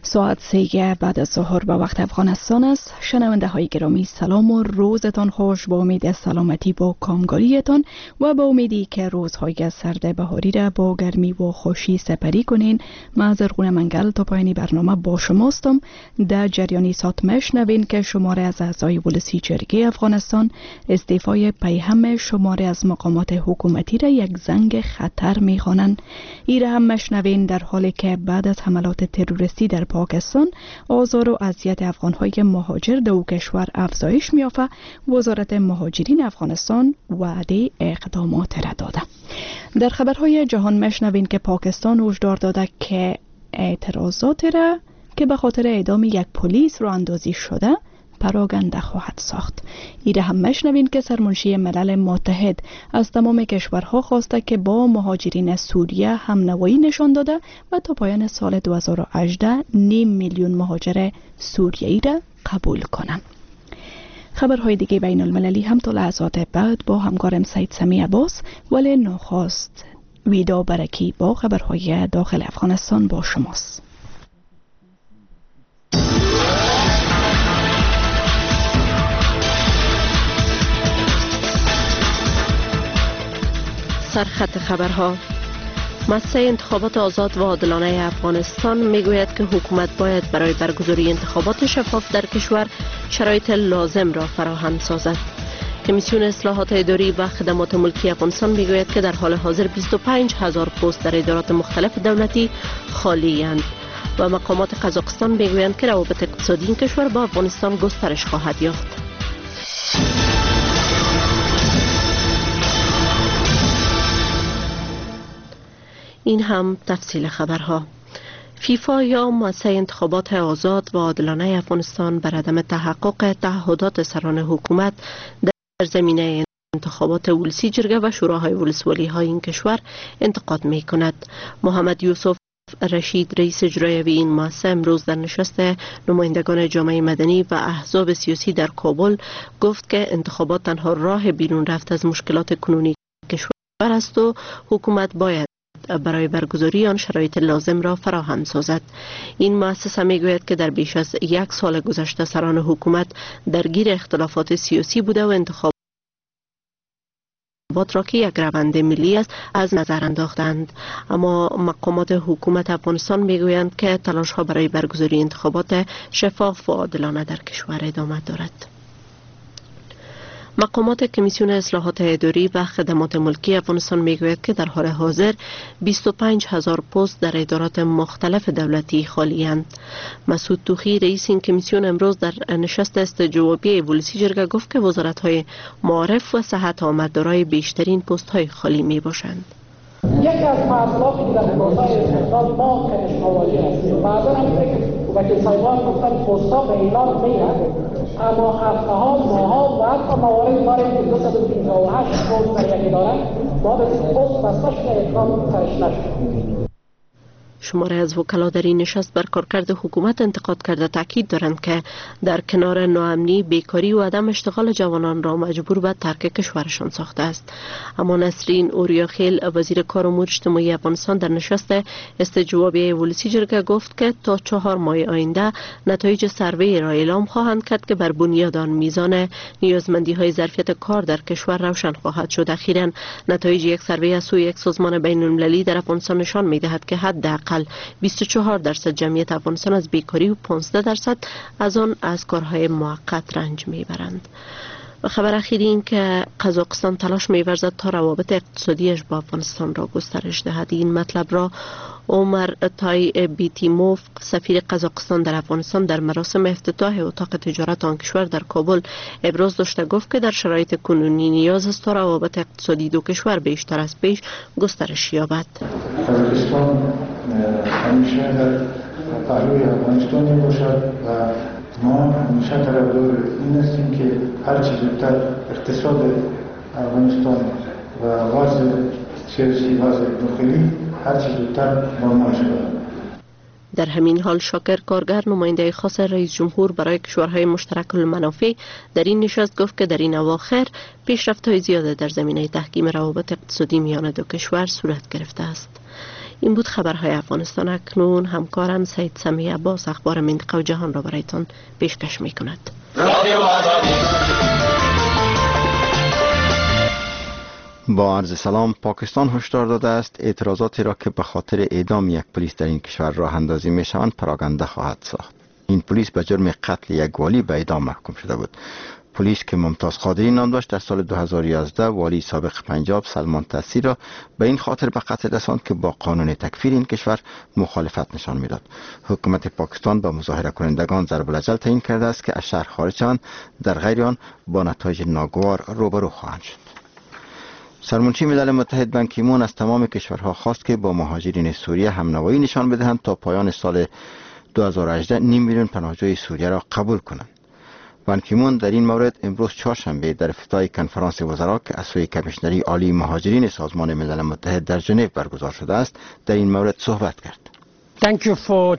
ساعت 3 بعد از ظهر به وقت افغانستان است. شنونده های گرامی سلام و روزتان خوش، با امید سلامتی با کامگاریتان و با امیدی که روزهای سرد بهاری را با گرمی و خوشی سپری کنین. من زرغون منگل تا پایانی برنامه با شماستم. در جریانی سات مشنوین که شماره از اعضای ولسی جرگه افغانستان استعفای پیهم شماره از مقامات حکومتی را یک زنگ خطر می‌خوانند. این را هم مشنوین در حالی که بعد از حملات تروریستی در پاکستان آزار و اذیت افغان‌های مهاجر در کشور افزایش می‌یافت. وزارت مهاجرین افغانستان وعده اقدامات را داده. در خبرهای جهان مشنوین که پاکستان هشدار داده که اعتراضات را که به خاطر اعدام یک پلیس رو اندازی شده پراگنده خواهد ساخت. ایره هم مشنوین که سرمنشی ملل متحد از تمام کشورها خواسته که با مهاجرین سوریه هم نوایی نشان داده و تا پایان سال 2018 نیم میلیون مهاجر سوریه‌ای را قبول کنند. خبرهای دیگه بین المللی هم تا لحظات بعد با همکارم سید سمی عباس، ولی نخست ویدا برکی با خبرهای داخل افغانستان با شماست. سرخط خبرها. مؤسسه انتخابات آزاد و عادلانه افغانستان میگوید که حکومت باید برای برگزاری انتخابات شفاف در کشور شرایط لازم را فراهم سازد. کمیسیون اصلاحات اداری و خدمات ملکی افغانستان میگوید که در حال حاضر 25,000 پست در ادارات مختلف دولتی خالی اند و مقامات قزاقستان میگویند که روابط اقتصادی این کشور با افغانستان گسترش خواهد یافت. این هم تفصیل خبرها. فیفا یا مؤسسه انتخابات آزاد و عادلانه افغانستان بر عدم تحقق تعهدات سران حکومت در زمینه انتخابات ولسی جرگه و شوراهای ولسوالی های این کشور انتقاد می کند. محمد یوسف رشید رئیس اجرایی این مؤسسه امروز در نشست نمایندگان جامعه مدنی و احزاب سیاسی در کابل گفت که انتخابات تنها راه بیرون رفت از مشکلات کنونی کشور است و حکومت باید برای برگزاری آن شرایط لازم را فراهم سازد. این مؤسسه میگوید که در بیش از 1 سال گذشته سران حکومت درگیر اختلافات سیاسی بوده و انتخابات را که یک روند ملی است از نظر انداختند. اما مقامات حکومت افغانستان میگویند که تلاش ها برای برگزاری انتخابات شفاف و عادلانه در کشور ادامه دارد. مقامات کمیسیون اصلاحات اداری و خدمات ملکی افغانستان میگوید که در حال حاضر 25,000 پست در ادارات مختلف دولتی خالی اند. مسعود توخی رئیس این کمیسیون امروز در نشست استجوابی ولسی جرگه گفت که وزارت‌های معارف و صحت آمددارای بیشترین پست‌های خالی میباشند. یکی از مسائلی که در پروسه استخدام ما کمش مواجه هستیم. بعضا هم وکیل صاحبان گفتن پست‌ها به اعلام میرن، اما هفته‌ها، ماه‌ها و حتی موارد داریم که 258 پست در یک اداره ما به پست بستش که اقدام سرش نشد. شماره از وکلا در این نشست بر کارکرد حکومت انتقاد کرده تاکید دارند که در کنار ناامنی، بیکاری و عدم اشتغال جوانان را مجبور به ترک کشورشان ساخته است. اما نسرین اوریاخیل وزیر کار و امور اجتماعی افغانستان در نشست استجوابی ولسی جرگه گفت که تا 4 ماه آینده نتایج سروی را اعلام خواهند کرد که بر بنیاد آن میزان نیازمندی های ظرفیت کار در کشور روشن خواهد شد. اخیراً نتایج یک سروی از سوی یک سازمان بین المللی در افغانستان نشان می‌دهد که حداقل 24% جمعیت افغانستان از بیکاری و 15% از آن از کارهای موقت رنج میبرند. و خبر اخیر این که قزاقستان تلاش می‌ورزد تا روابط اقتصادیش با افغانستان را گسترش دهد. این مطلب را عمر تای بیتیموف سفیر قزاقستان در افغانستان در مراسم افتتاح اتاق تجارت آن کشور در کابل ابراز داشته. گفت که در شرایط کنونی نیاز است تا روابط اقتصادی دو کشور بیشتر از پیش گسترش یابد. قزاقستان همیشه در پهلوی افغانستان میباشد و ما همیشه طرفدار این هستیم که هرچی زودتر اقتصاد افغانستان و وضع سیاسی وضع داخلی هرچی زودتر نرمال شود. در همین حال شاکر کارگر نماینده خاص رئیس جمهور برای کشورهای مشترک المنافع در این نشست گفت که در این اواخر پیشرفت‌های زیاده در زمینه تحکیم روابط اقتصادی میان دو کشور صورت گرفته است. این بود خبرهای افغانستان. اکنون همکارم سید سمیع عباس اخبار منطقه و جهان را برایتان پیشکش می کند. با عرض سلام. پاکستان هشدار داده است اعتراضاتی را که به خاطر اعدام یک پلیس در این کشور راه اندازی می شوند پراگنده خواهد ساخت. این پلیس به جرم قتل یک والی به اعدام محکوم شده بود. پلیس که ممتاز قادری نام داشت در سال 2011 والی سابق پنجاب سلمان تسی را به این خاطر به قتل رساند که با قانون تکفیر این کشور مخالفت نشان میداد. حکومت پاکستان با مظاهره کنندگان ضرب الاجل تعیین کرده است که از شهر خارج شوند، در غیر آن با نتایج ناگوار روبرو خواهند شد. سرمنشی ملل متحد بان کی مون از تمام کشورها خواست که با مهاجرین سوریه همنوایی نشان بدهند تا پایان سال 2018 نیم میلیون پناهجوی سوریه را قبول کنند. بان کی مون در این مورد امروز چهارشنبه در افتتاح کنفرانس وزرا که از سوی کمیشنری عالی مهاجرین سازمان ملل متحد در ژنو برگزار شده است در این مورد صحبت کرد. Thank you for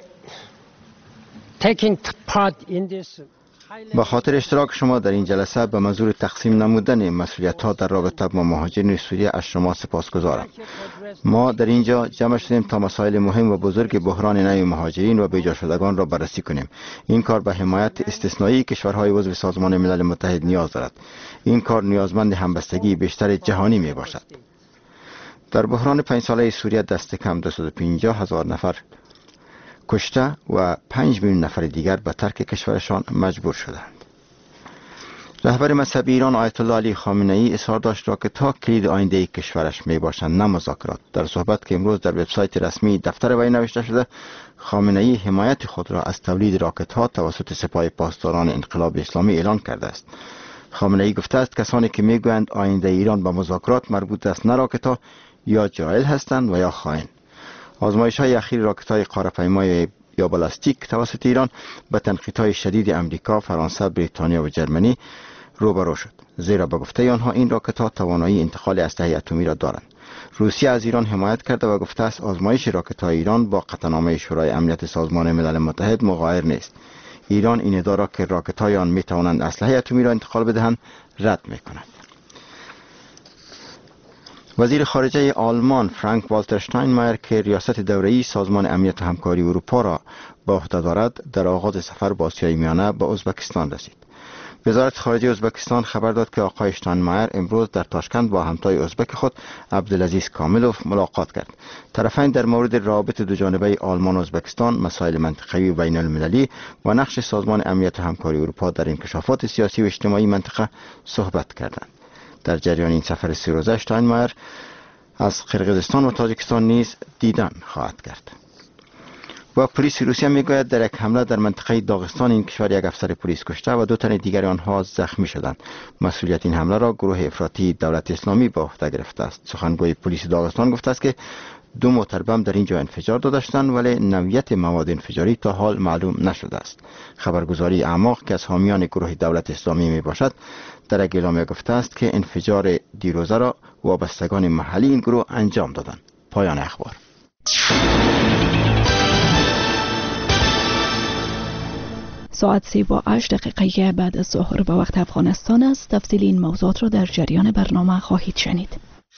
taking part in this. با خاطر اشتراک شما در این جلسه به منظور تقسیم نمودن مسئولیت‌ها در رابطه با مهاجرین سوریه از شما سپاسگزارم. ما در اینجا جمع شدیم تا مسائل مهم و بزرگ بحران نوع مهاجرین و بیجا شدگان را بررسی کنیم. این کار به حمایت استثنایی کشورهای عضو سازمان ملل متحد نیاز دارد. این کار نیازمند همبستگی بیشتر جهانی می باشد. در بحران 5 ساله سوریه دست کم 250,000 نفر کشته و 5 میلیون نفر دیگر به ترک کشورشان مجبور شدند. رهبر مذهبی ایران آیت الله علی خامنه ای اصرار داشت راکت ها کلید آینده کشورش می باشند، نه مذاکرات. در صحبت که امروز در وبسایت رسمی دفتر وی نوشته شده، خامنه ای حمایت خود را از تولید راکت ها توسط سپاه پاسداران انقلاب اسلامی اعلان کرده است. خامنه ای گفته است کسانی که میگویند آینده ایران به مذاکرات مربوط است نه راکت ها یا جاهل هستند و یا خائن. آزمایش‌های اخیر راکت‌های قاره‌پیمای یا بالستیک توسط ایران به تنقیدهای شدید امریکا، فرانسه، بریتانیا و جرمنی روبرو شد، زیرا به گفته آنها این راکت‌ها توانایی انتقال اسلحه اتمی را دارند. روسیه از ایران حمایت کرده و گفته است آزمایش راکت‌های ایران با قطعنامه شورای امنیت سازمان ملل متحد مغایر نیست. ایران این ادعا را که راکت‌های آن می‌توانند اسلحه اتمی را انتقال بدهند رد می‌کند. وزیر خارجه آلمان فرانک والتر شتاینمایر که ریاست دوره‌ای سازمان امنیت و همکاری اروپا را به عهده دارد در آغاز سفر به آسیای میانه به ازبکستان رسید. وزارت خارجه ازبکستان خبر داد که آقای شتاینمایر امروز در تاشکند با همتای ازبک خود عبدالعزیز کاملوف ملاقات کرد. طرفین در مورد روابط دوجانبه آلمان و ازبکستان، مسائل منطقه‌ای و بین المللی و نقش سازمان امنیت و همکاری اروپا در انکشافات سیاسی و اجتماعی منطقه صحبت کردند. در جریان این سفر 3 روزه شتاینمایر از قرقیزستان و تاجیکستان نیز دیدن خواهد کرد. و پلیس روسیه میگوید در یک حمله در منطقه داغستان این کشور یک افسر پلیس کشته و 2 تن دیگر آنها زخمی شدند. مسئولیت این حمله را گروه افراطی دولت اسلامی به عهده گرفته است. سخنگوی پلیس داغستان گفته است که 2 موتر بم در اینجا انفجار دادند ولی نوعیت مواد انفجاری تا حال معلوم نشده است. خبرگزاری اعماق که از حامیان گروه دولت اسلامی می باشد در یک اعلامیه گفته است که انفجار دیروزه را وابستگان محلی این گروه انجام دادند. پایان اخبار. ساعت 3:08 بعد از ظهر به وقت افغانستان است. تفصیل این موضوعات را در جریان برنامه خواهید شنید.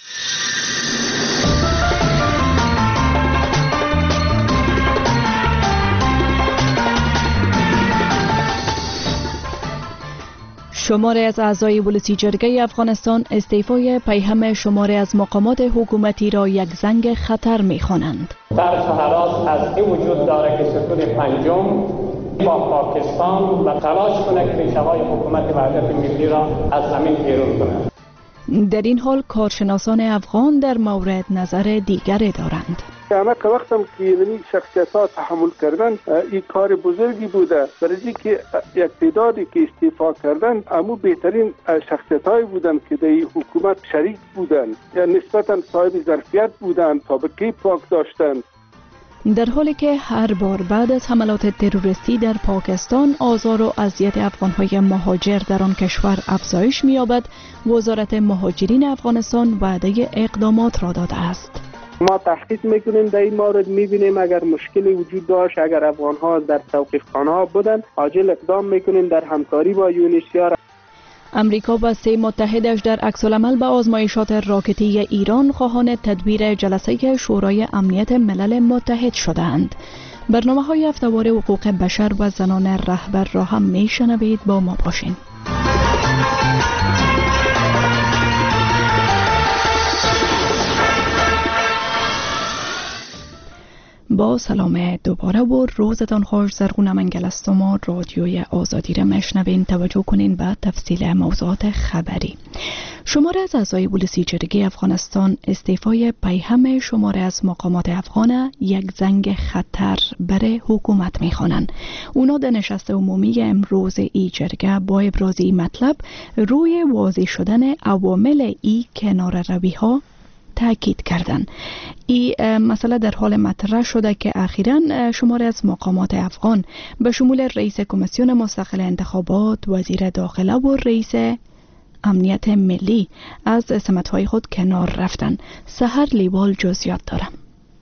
شماره از اعضای ولسی جرگه افغانستان استعفای پیهم شماره از مقامات حکومتی را یک زنگ خطر می‌خوانند. در حراس از این وجود داره که ستون پنجم با پاکستان و تلاش کنه که ریشه‌های حکومت وحدت ملی را از زمین بیرون کنه. در این حال کارشناسان افغان در مورد نظر دیگری دارند. همه که وقتم که این شخصیت ها تحمل کردن این کار بزرگی بوده، برای که یک تعدادی که استعفا کردن امو بهترین شخصیت های بودن که در حکومت شریک بودن یا نسبتا صاحب ظرفیت بودن، سابقه پاک داشتن. در حالی که هر بار بعد از حملات تروریستی در پاکستان آزار و اذیت افغان‌های مهاجر در آن کشور افزایش می‌یابد، وزارت مهاجرین افغانستان وعده اقدامات را داده است. ما تحقیق میکنیم در این مورد، میبینیم اگر مشکلی وجود داشت، اگر افغان‌ها در توقیفخانه‌ها بودن، عاجل اقدام میکنیم در همکاری با یونیسیار. امریکا و 3 متحدش در عکس‌العمل به آزمایشات راکتی ایران خواهان تدبیر جلسه شورای امنیت ملل متحد شدند. برنامه‌های هفته‌وار حقوق بشر و زنان رهبر را هم میشنوید، با ما باشین. با سلام دوباره و روزتان خوش. زرغون منگلستم و رادیوی آزادی را میشنوین. توجه کنین به تفصیل موضوعات خبری. شماره از اعضای پلیسی جرگه افغانستان استعفای پیهم شماره از مقامات افغان یک زنگ خطر برای حکومت میخوانند. اونا در نشست عمومی امروز ای جرگه با ابراز این مطلب روی واضح شدن عوامل ای کنار روی ها تاکید کردند. این مسئله در حال مطرح شده که اخیراً شماره از مقامات افغان به شمول رئیس کمیسیون مستقل انتخابات، وزیر داخله و رئیس امنیت ملی از سمت‌های خود کنار رفتن. سحر لیوال جزئیات دارم.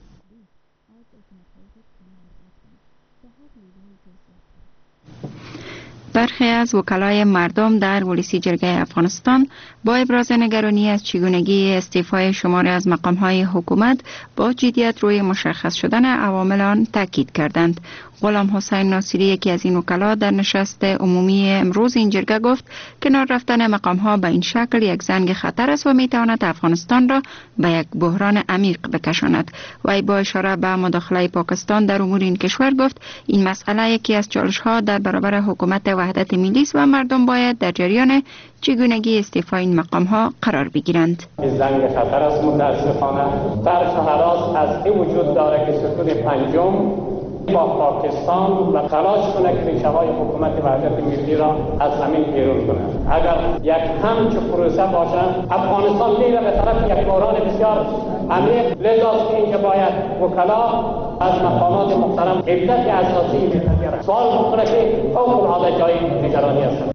برخی از وکلای مردم در پلیسی جرگه افغانستان با ابراز نگرانی از چگونگی استعفای شماری از مقام‌های حکومت با جدیت روی مشخص شدن عوامل آن تاکید کردند. غلام حسین ناصری، یکی از این وکلا، در نشست عمومی امروز این جرگه گفت کنار رفتن مقام‌ها به این شکل یک زنگ خطر است و می‌تواند افغانستان را به یک بحران عمیق بکشاند. وی با اشاره به مداخله پاکستان در امور این کشور گفت این مسئله یکی از چالش‌ها در برابر حکومت وحدت ملی است و مردم باید در جریان چگونگی استعفای این مقام‌ها قرار بگیرند. زنگ خطر است. متاسفانه طرح هراس از این وجود داره که ستون پنجم با پاکستان و تلاش کنه که ریشه‌های حکومت وحدت ملی را از زمین بیرون کنه. اگر یک همچون پروسه باشه، افغانستان میره به طرف یک بحران بسیار عمیق. لذاست که اینکه باید وکلا از مقامات محترم علت اساسی بگیرن. سوال میکنه که فوق‌العاده جای نگرانی است.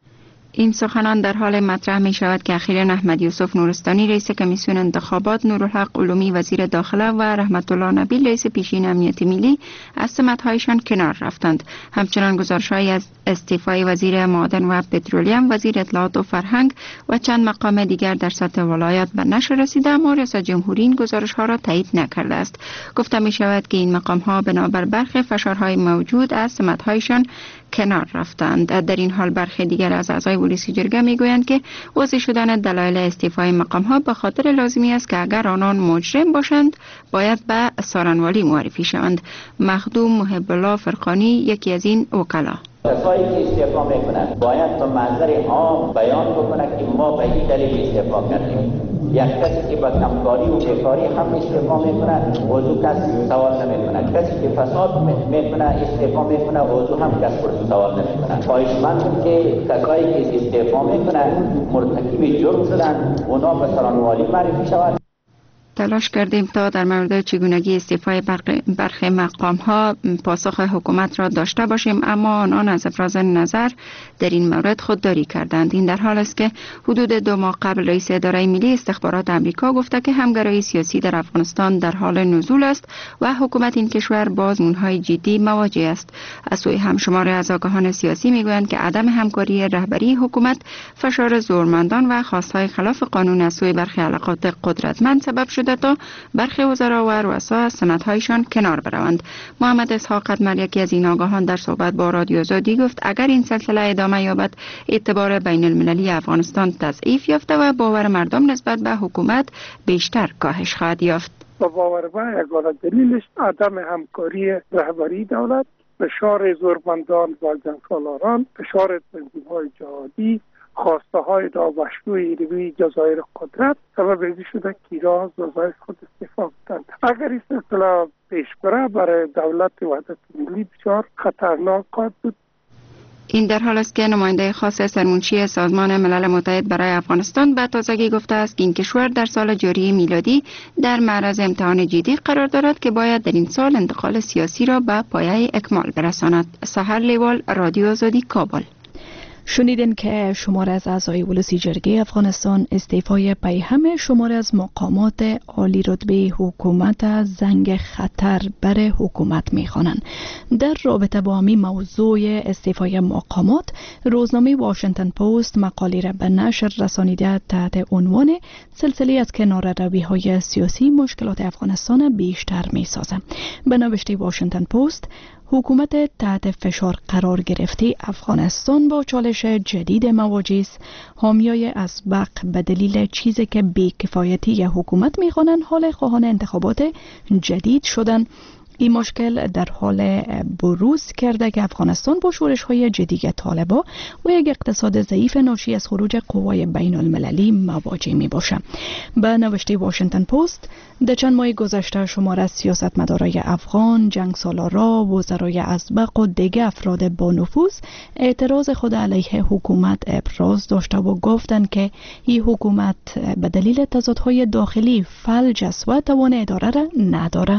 این سخنان در حال مطرح می شود که اخیراً احمد یوسف نورستانی رئیس کمیسیون انتخابات، نورالحق علومی وزیر داخله و رحمت الله نبیل رئیس پیشین امنیت ملی از سمت‌هایشان کنار رفتند. همچنان گزارش‌هایی از استعفای وزیر معدن و پترولیم، وزیر اطلاعات و فرهنگ و چند مقام دیگر در سطح ولایات به نشر رسیده، اما ریاست جمهوری این گزارش‌ها را تایید نکرده است. گفته می شود که این مقام‌ها بنابر برخی فشارهای موجود از سمت‌هایشان کنار رفتند. در این حال برخی دیگر از اعضای پلیسی جرگه میگویند که واضح شدن دلایل استعفای مقام‌ها به خاطر لازمی است که اگر آنان مجرم باشند باید به سارنوالی معرفی شوند. مخدوم محب الله فرقانی، یکی از این وکلا: کسایی که استعفا میکنند باید به منظر عام بیان بکنند که ما به این دلیل استعفا کردیم. یک کسی که با کمکاری و بیکاری هم استعفا میکنه وضو کس سوال نمیکنه. کسی که فساد میکنه استعفا میکنه وضو هم کس سوال نمیکنه. خواهشمندم که کسایی که استعفا میکنه مرتکب جرم شدن اونا به سرانوالی معرفی شود. تلاش کردیم تا در مورد چگونگی استعفای برخی مقام‌ها پاسخ حکومت را داشته باشیم، اما آنان از ابراز نظر در این مورد خودداری کردند. این در حال است که حدود 2 ماه قبل رئیس اداره ملی استخبارات آمریکا گفته که همگرایی سیاسی در افغانستان در حال نزول است و حکومت این کشور با آزمون‌های جدی مواجه است. از سوی همشمار از آگاهان سیاسی میگویند که عدم همکاری رهبری حکومت، فشار زورمندان و خواست‌های خلاف قانون از سوی برخی علاقات قدرتمند سبب شده تا برخی وزرا و رؤسا از سمت‌هایشان کنار بروند. محمد اسحاق قدمر، یکی از این آگاهان، در صحبت با رادیو آزادی گفت اگر این سلسله ادامه یابد اعتبار بین المللی افغانستان تضعیف یافته و باور مردم نسبت به حکومت بیشتر کاهش خواهد یافت. با باور من یگانه دلیلش عدم همکاری رهبری دولت، فشار زورمندان و جنگسالاران، فشار تنظیم‌های جهادی، خواسته های نامشروع روی جزایر قدرت سبب این شده که ایران جزایر خود استعفا کردند. اگر این سلسله پیش بره برای دولت وحدت ملی بسیار خطرناک خواهد بود. این در حال است که نماینده خاص سرمنشی سازمان ملل متحد برای افغانستان به تازگی گفته است که این کشور در سال جاری میلادی در معرض امتحان جدی قرار دارد که باید در این سال انتقال سیاسی را به پایه اکمال برساند. سحر لیوال، رادیو آزادی، کابل. شنیدین که شمار از اعضای ولسی جرگه افغانستان استعفای پیهم شمار از مقامات عالی رتبه حکومت زنگ خطر بر حکومت می‌خوانند. در رابطه با همین موضوع استعفای مقامات، روزنامه واشنگتن پست مقاله را به نشر رسانیده تحت عنوان سلسله از کناره‌روی‌های سیاسی مشکلات افغانستان بیشتر می‌سازد. به نوشته واشنگتن پست، حکومت تحت فشار قرار گرفته افغانستان با چالش جدید مواجه است. حامیای اسبق به دلیل چیزی که بی‌کفایتی حکومت می‌خوانند حال خواهان انتخابات جدید شدند. این مشکل در حال بروز کرده که افغانستان با شورش‌های جدی طالبان و یک اقتصاد ضعیف ناشی از خروج قوای بین المللی مواجه می باشد. به نوشته واشنگتن پست، در چند ماه گذشته شمار از سیاستمدارای افغان، جنگسالارا، وزرای اسبق و دیگر افراد با نفوذ اعتراض خود علیه حکومت ابراز داشته و گفتند که این حکومت به دلیل تضادهای داخلی فلج است و توان اداره را نداره.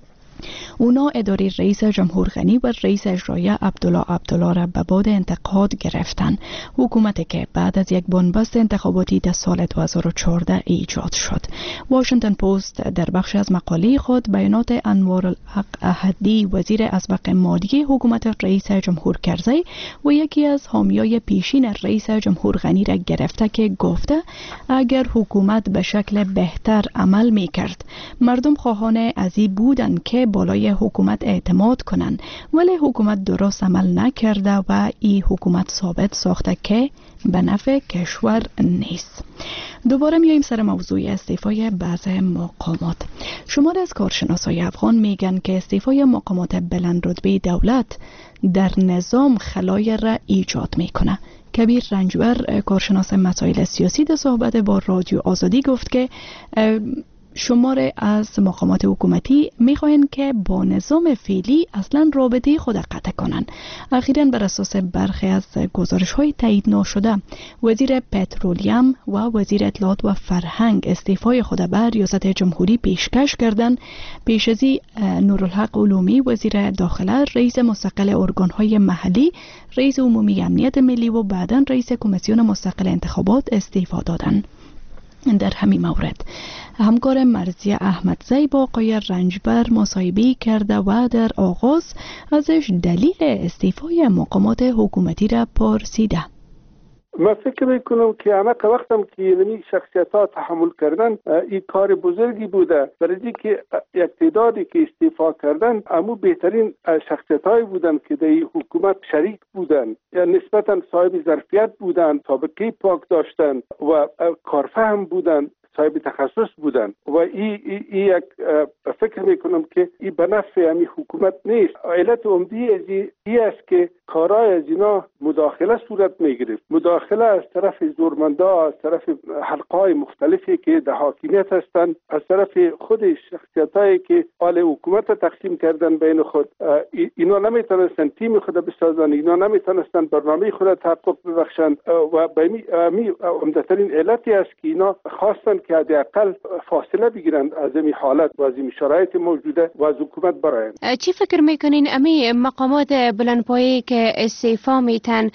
اونا اداره رئیس جمهور غنی و رئیس اجرایی عبدالله را به باد انتقاد گرفتن. حکومتی که بعد از یک بنبست انتخاباتی در سال 2014 ایجاد شد. واشنگتن پست در بخش از مقاله خود بیانات انوارالحق احدی، وزیر اسبق مالی حکومت رئیس جمهور کرزی و یکی از حامیای پیشین رئیس جمهور غنی را گرفته که گفته اگر حکومت به شکل بهتر عمل می کرد، مردم خواهان ازی بودند که بالای حکومت اعتماد کنند، ولی حکومت درست عمل نکرده و این حکومت ثابت ساخته که به نفع کشور نیست. دوباره میایم سر موضوع استعفای بعض مقامات. شمار از کارشناسای افغان میگن که استعفای مقامات بلند رتبه دولت در نظام خلای را ایجاد میکنه. کبیر رنجبر، کارشناس مسائل سیاسی، در صحبت با رادیو آزادی گفت که شمار از مقامات حکومتی میخواهند که با نظام فعلی اصلا رابطه خود قطع کنند. اخیراً بر اساس برخی از گزارش‌های تایید نشده، وزیر پترولیم و وزیر اطلاعات و فرهنگ استعفای خود به ریاست جمهوری پیشکش کردند. پیش از نورالحق علومی، وزیر داخله، رئیس مستقل ارگان‌های محلی، رئیس عمومی امنیت ملی و بعداً رئیس کمیسیون مستقل انتخابات استعفا دادند. در همین مورد همکار مرزی احمدزی با آقای رنجبر مصاحبه کرده و در آغاز ازش دلیل استعفای مقامات حکومتی را پرسیده. من فکر میکنم که همه وقتم که یعنی شخصیت ها تحمل کردن این کار بزرگی بوده، برای که یک تعدادی که استعفا کردن امو بهترین شخصیت های بودن که در حکومت شریک بودن، یعنی نسبتا صاحب ظرفیت بودن، سابقه پاک داشتن و کارفهم بودن، صاحب تخصص بودن و این یک فکر میکنم که این به نفع همی حکومت نیست. علت عمده از این است که کارهای از اینا مداخله صورت میگرفت، مداخله از طرف زورمندا، از طرف حلقهای مختلفی که در حاکمیت هستند، از طرف خود شخصیتایی که آل حکومت تقسیم کردن بین خود. اینا نمیتونستن تیم خود بسازن، اینا نمیتونستن برنامه خود تحقق ببخشند و به می عمدترین علتی است که اینا خواستن که حداقل فاصله بگیرند از این حالت و از این شرایط موجوده و از حکومت برآیند. چی فکر میکنین امی مقامات بلندپایه‌ای که استعفا میتن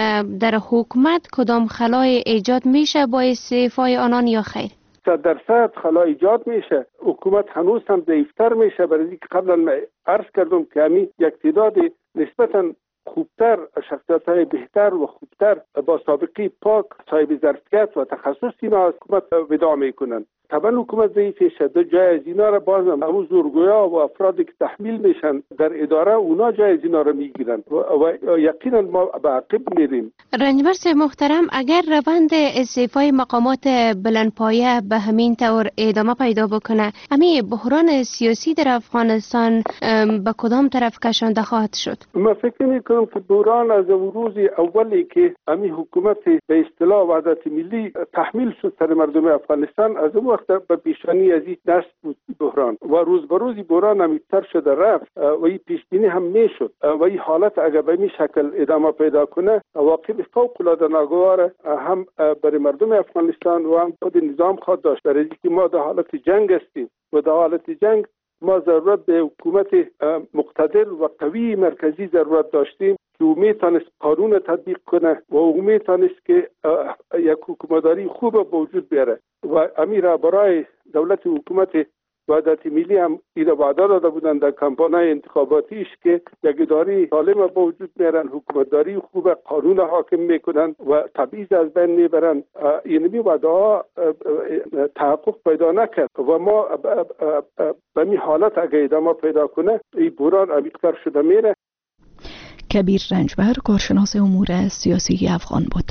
در حکومت کدام خلای ایجاد میشه با استعفای آنان یا خیر؟ 100% خلا ایجاد میشه. حکومت هنوز هم ضعیفتر میشه، برای اینکه قبلا عرض کردم که همی یک تعداد نسبتا خوبتر، شخصیت‌های بهتر و خوبتر با سابقه پاک، صاحب ظرفیت و تخصص اینا حکومت وداع میکنن. طبعا حکومت ضعیف شده، جای از اینا را باز همو زورگویا و افرادی که تحمیل میشن در اداره اونا جای از اینا را میگیرن و یقینا ما به عقب میریم. رنجبر محترم، اگر روند استعفای مقامات بلندپایه به همین طور ادامه پیدا بکنه، همین بحران سیاسی در افغانستان به کدام طرف کشانده خواهد شد؟ من فکر میکنم که بحران از روز اولی که همین حکومت به اصطلاح وحدت ملی تحمیل شد سر مردم افغانستان، از اون وقت به پیشانی از این دست بود بحران و روز به روز بحران عمیق‌تر شده رفت و این پیش بینی هم میشد و این حالت اگر به این شکل ادامه پیدا کنه واقعا فوق‌العاده ناگوار هم برای مردم افغانستان و هم خود نظام خواهد داشت، برای اینکه ما در حالت جنگ هستیم و در حالت جنگ ما ضرورت به حکومت مقتدر و قوی مرکزی ضرورت داشتیم که او میتونست قانون تطبیق کنه و او میتونست که یک حکومتداری خوب به وجود بیاره و امیر برای دولت حکومت وحدت ملی هم ایده وعده داده بودند در کمپانای انتخاباتیش که یک اداره سالم به وجود میارن، حکومتداری خوب، قانون حاکم میکنن و تبعیض از بین میبرن. اینمی وعده ها تحقق پیدا نکرد و ما به این حالت اگه ادامه پیدا کنه این بحران عمیق‌تر شده میره. کبیر رنجبر، کارشناس امور سیاسی افغان بود.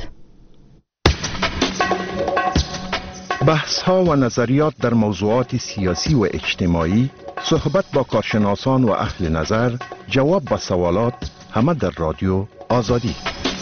بحث‌ها و نظریات در موضوعات سیاسی و اجتماعی، صحبت با کارشناسان و اهل نظر، جواب به سوالات، همه در رادیو آزادی.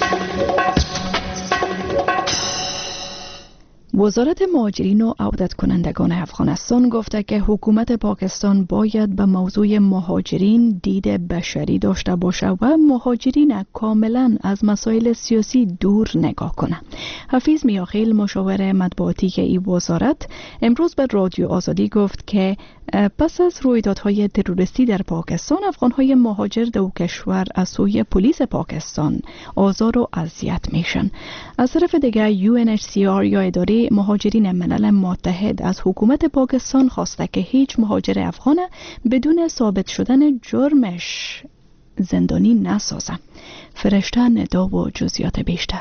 وزارت مهاجرین و عودت کنندگان افغانستان گفته که حکومت پاکستان باید به موضوع مهاجرین دید بشری داشته باشه و مهاجرین کاملا از مسائل سیاسی دور نگاه کنه. حفیظ میاخیل، مشاور مطبوعاتی این وزارت، امروز به رادیو آزادی گفت که پس از رویدادهای تروریستی در پاکستان، افغانهای مهاجر در کشور از سوی پلیس پاکستان آزار و اذیت میشن. از طرف دیگر UNHCR یا اداره مهاجرین ملل متحد از حکومت پاکستان خواسته که هیچ مهاجر افغان بدون ثابت شدن جرمش زندانی نسازه. فرشته ندا و جزئیات بیشتر.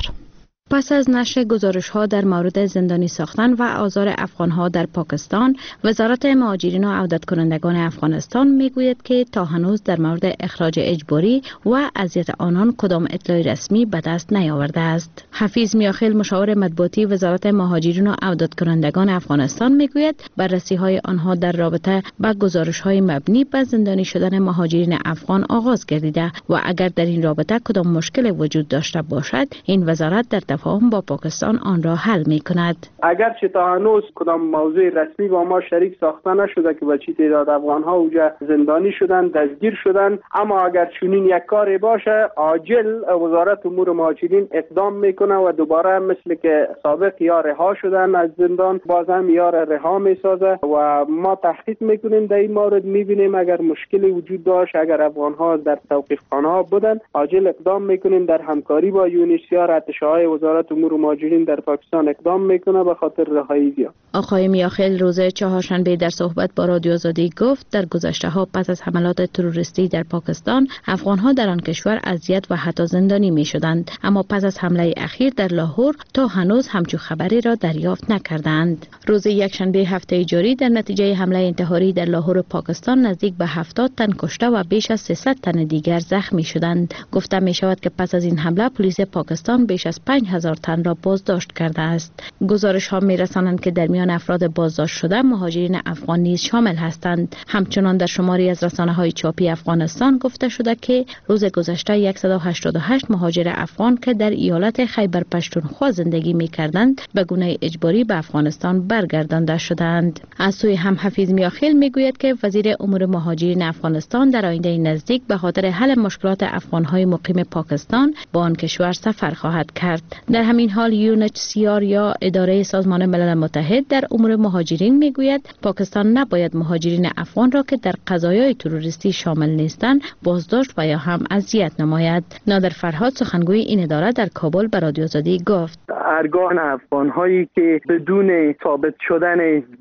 پس از نشر گزارش‌ها در مورد زندانی ساختن و آزار افغان‌ها در پاکستان، وزارت مهاجرین و عودت کنندگان افغانستان میگوید که تا هنوز در مورد اخراج اجباری و اذیت آنان کدام اطلاع رسمی به دست نیاورده است. حفیظ میاخیل، مشاور مطبوعاتی وزارت مهاجرین و عودت کنندگان افغانستان میگوید بررسی‌های آنها در رابطه با گزارش‌های مبنی بر زندانی شدن مهاجرین افغان آغاز گردیده و اگر در این رابطه کدام مشکل وجود داشته باشد، این وزارت در تفاهم با پاکستان آن را حل می کند. اگرچه تا هنوز کدام موضوع رسمی با ما شریک ساخته نشده که بچه تعداد افغان ها اوجا زندانی شدن، دستگیر شدن، اما اگر چنین یک کاری باشه، عاجل وزارت امور مهاجرین اقدام میکنه و دوباره مثل که سابق یا رها شدن از زندان باز هم یا رها میسازه و ما تحقیق میکنیم در این مورد، میبینیم اگر مشکلی وجود داشت، اگر افغان ها در توقیف خانه ها بودن، عاجل اقدام میکنیم در همکاری با UNHCR اتشه‌های وزارت امور مهاجرین در پاکستان اقدام میکنه به خاطر رهایی بیا. آقای میاخیل روز چهارشنبه در صحبت با رادیو آزادی گفت در گذشته ها پس از حملات تروریستی در پاکستان، افغان ها در آن کشور اذیت و حتی زندانی می شدند، اما پس از حمله اخیر در لاهور تا هنوز همچون خبری را دریافت نکردند. روز یکشنبه هفته جاری در نتیجه حمله انتحاری در لاهور پاکستان نزدیک به 70 تن کشته و بیش از 300 تن دیگر زخمی شدند. گفته می شود که پس از این حمله پلیس پاکستان بیش از 5000 تن را بازداشت کرده است. گزارش ها می رسانند که در میان افراد بازداشت شده مهاجرین افغان نیز شامل هستند. همچنان در شماری از رسانه‌های چاپی افغانستان گفته شده که روز گذشته 188 مهاجر افغان که در ایالت خیبر پشتونخوا زندگی می‌کردند به گونه اجباری به افغانستان برگردانده شدند. از سوی هم حفیظ میاخیل میگوید که وزیر امور مهاجرین افغانستان در آینده نزدیک به خاطر حل مشکلات افغان‌های مقیم پاکستان با آن کشور سفر خواهد کرد. در همین حال UNHCR یا اداره سازمان ملل متحد در امور مهاجرین میگوید پاکستان نباید مهاجرین افغان را که در قضایای تروریستی شامل نیستند بازداشت و یا هم اذیت نماید. نادر فرهاد، سخنگوی این اداره، در کابل به رادیو آزادی گفت ارگان افغان هایی که بدون ثابت شدن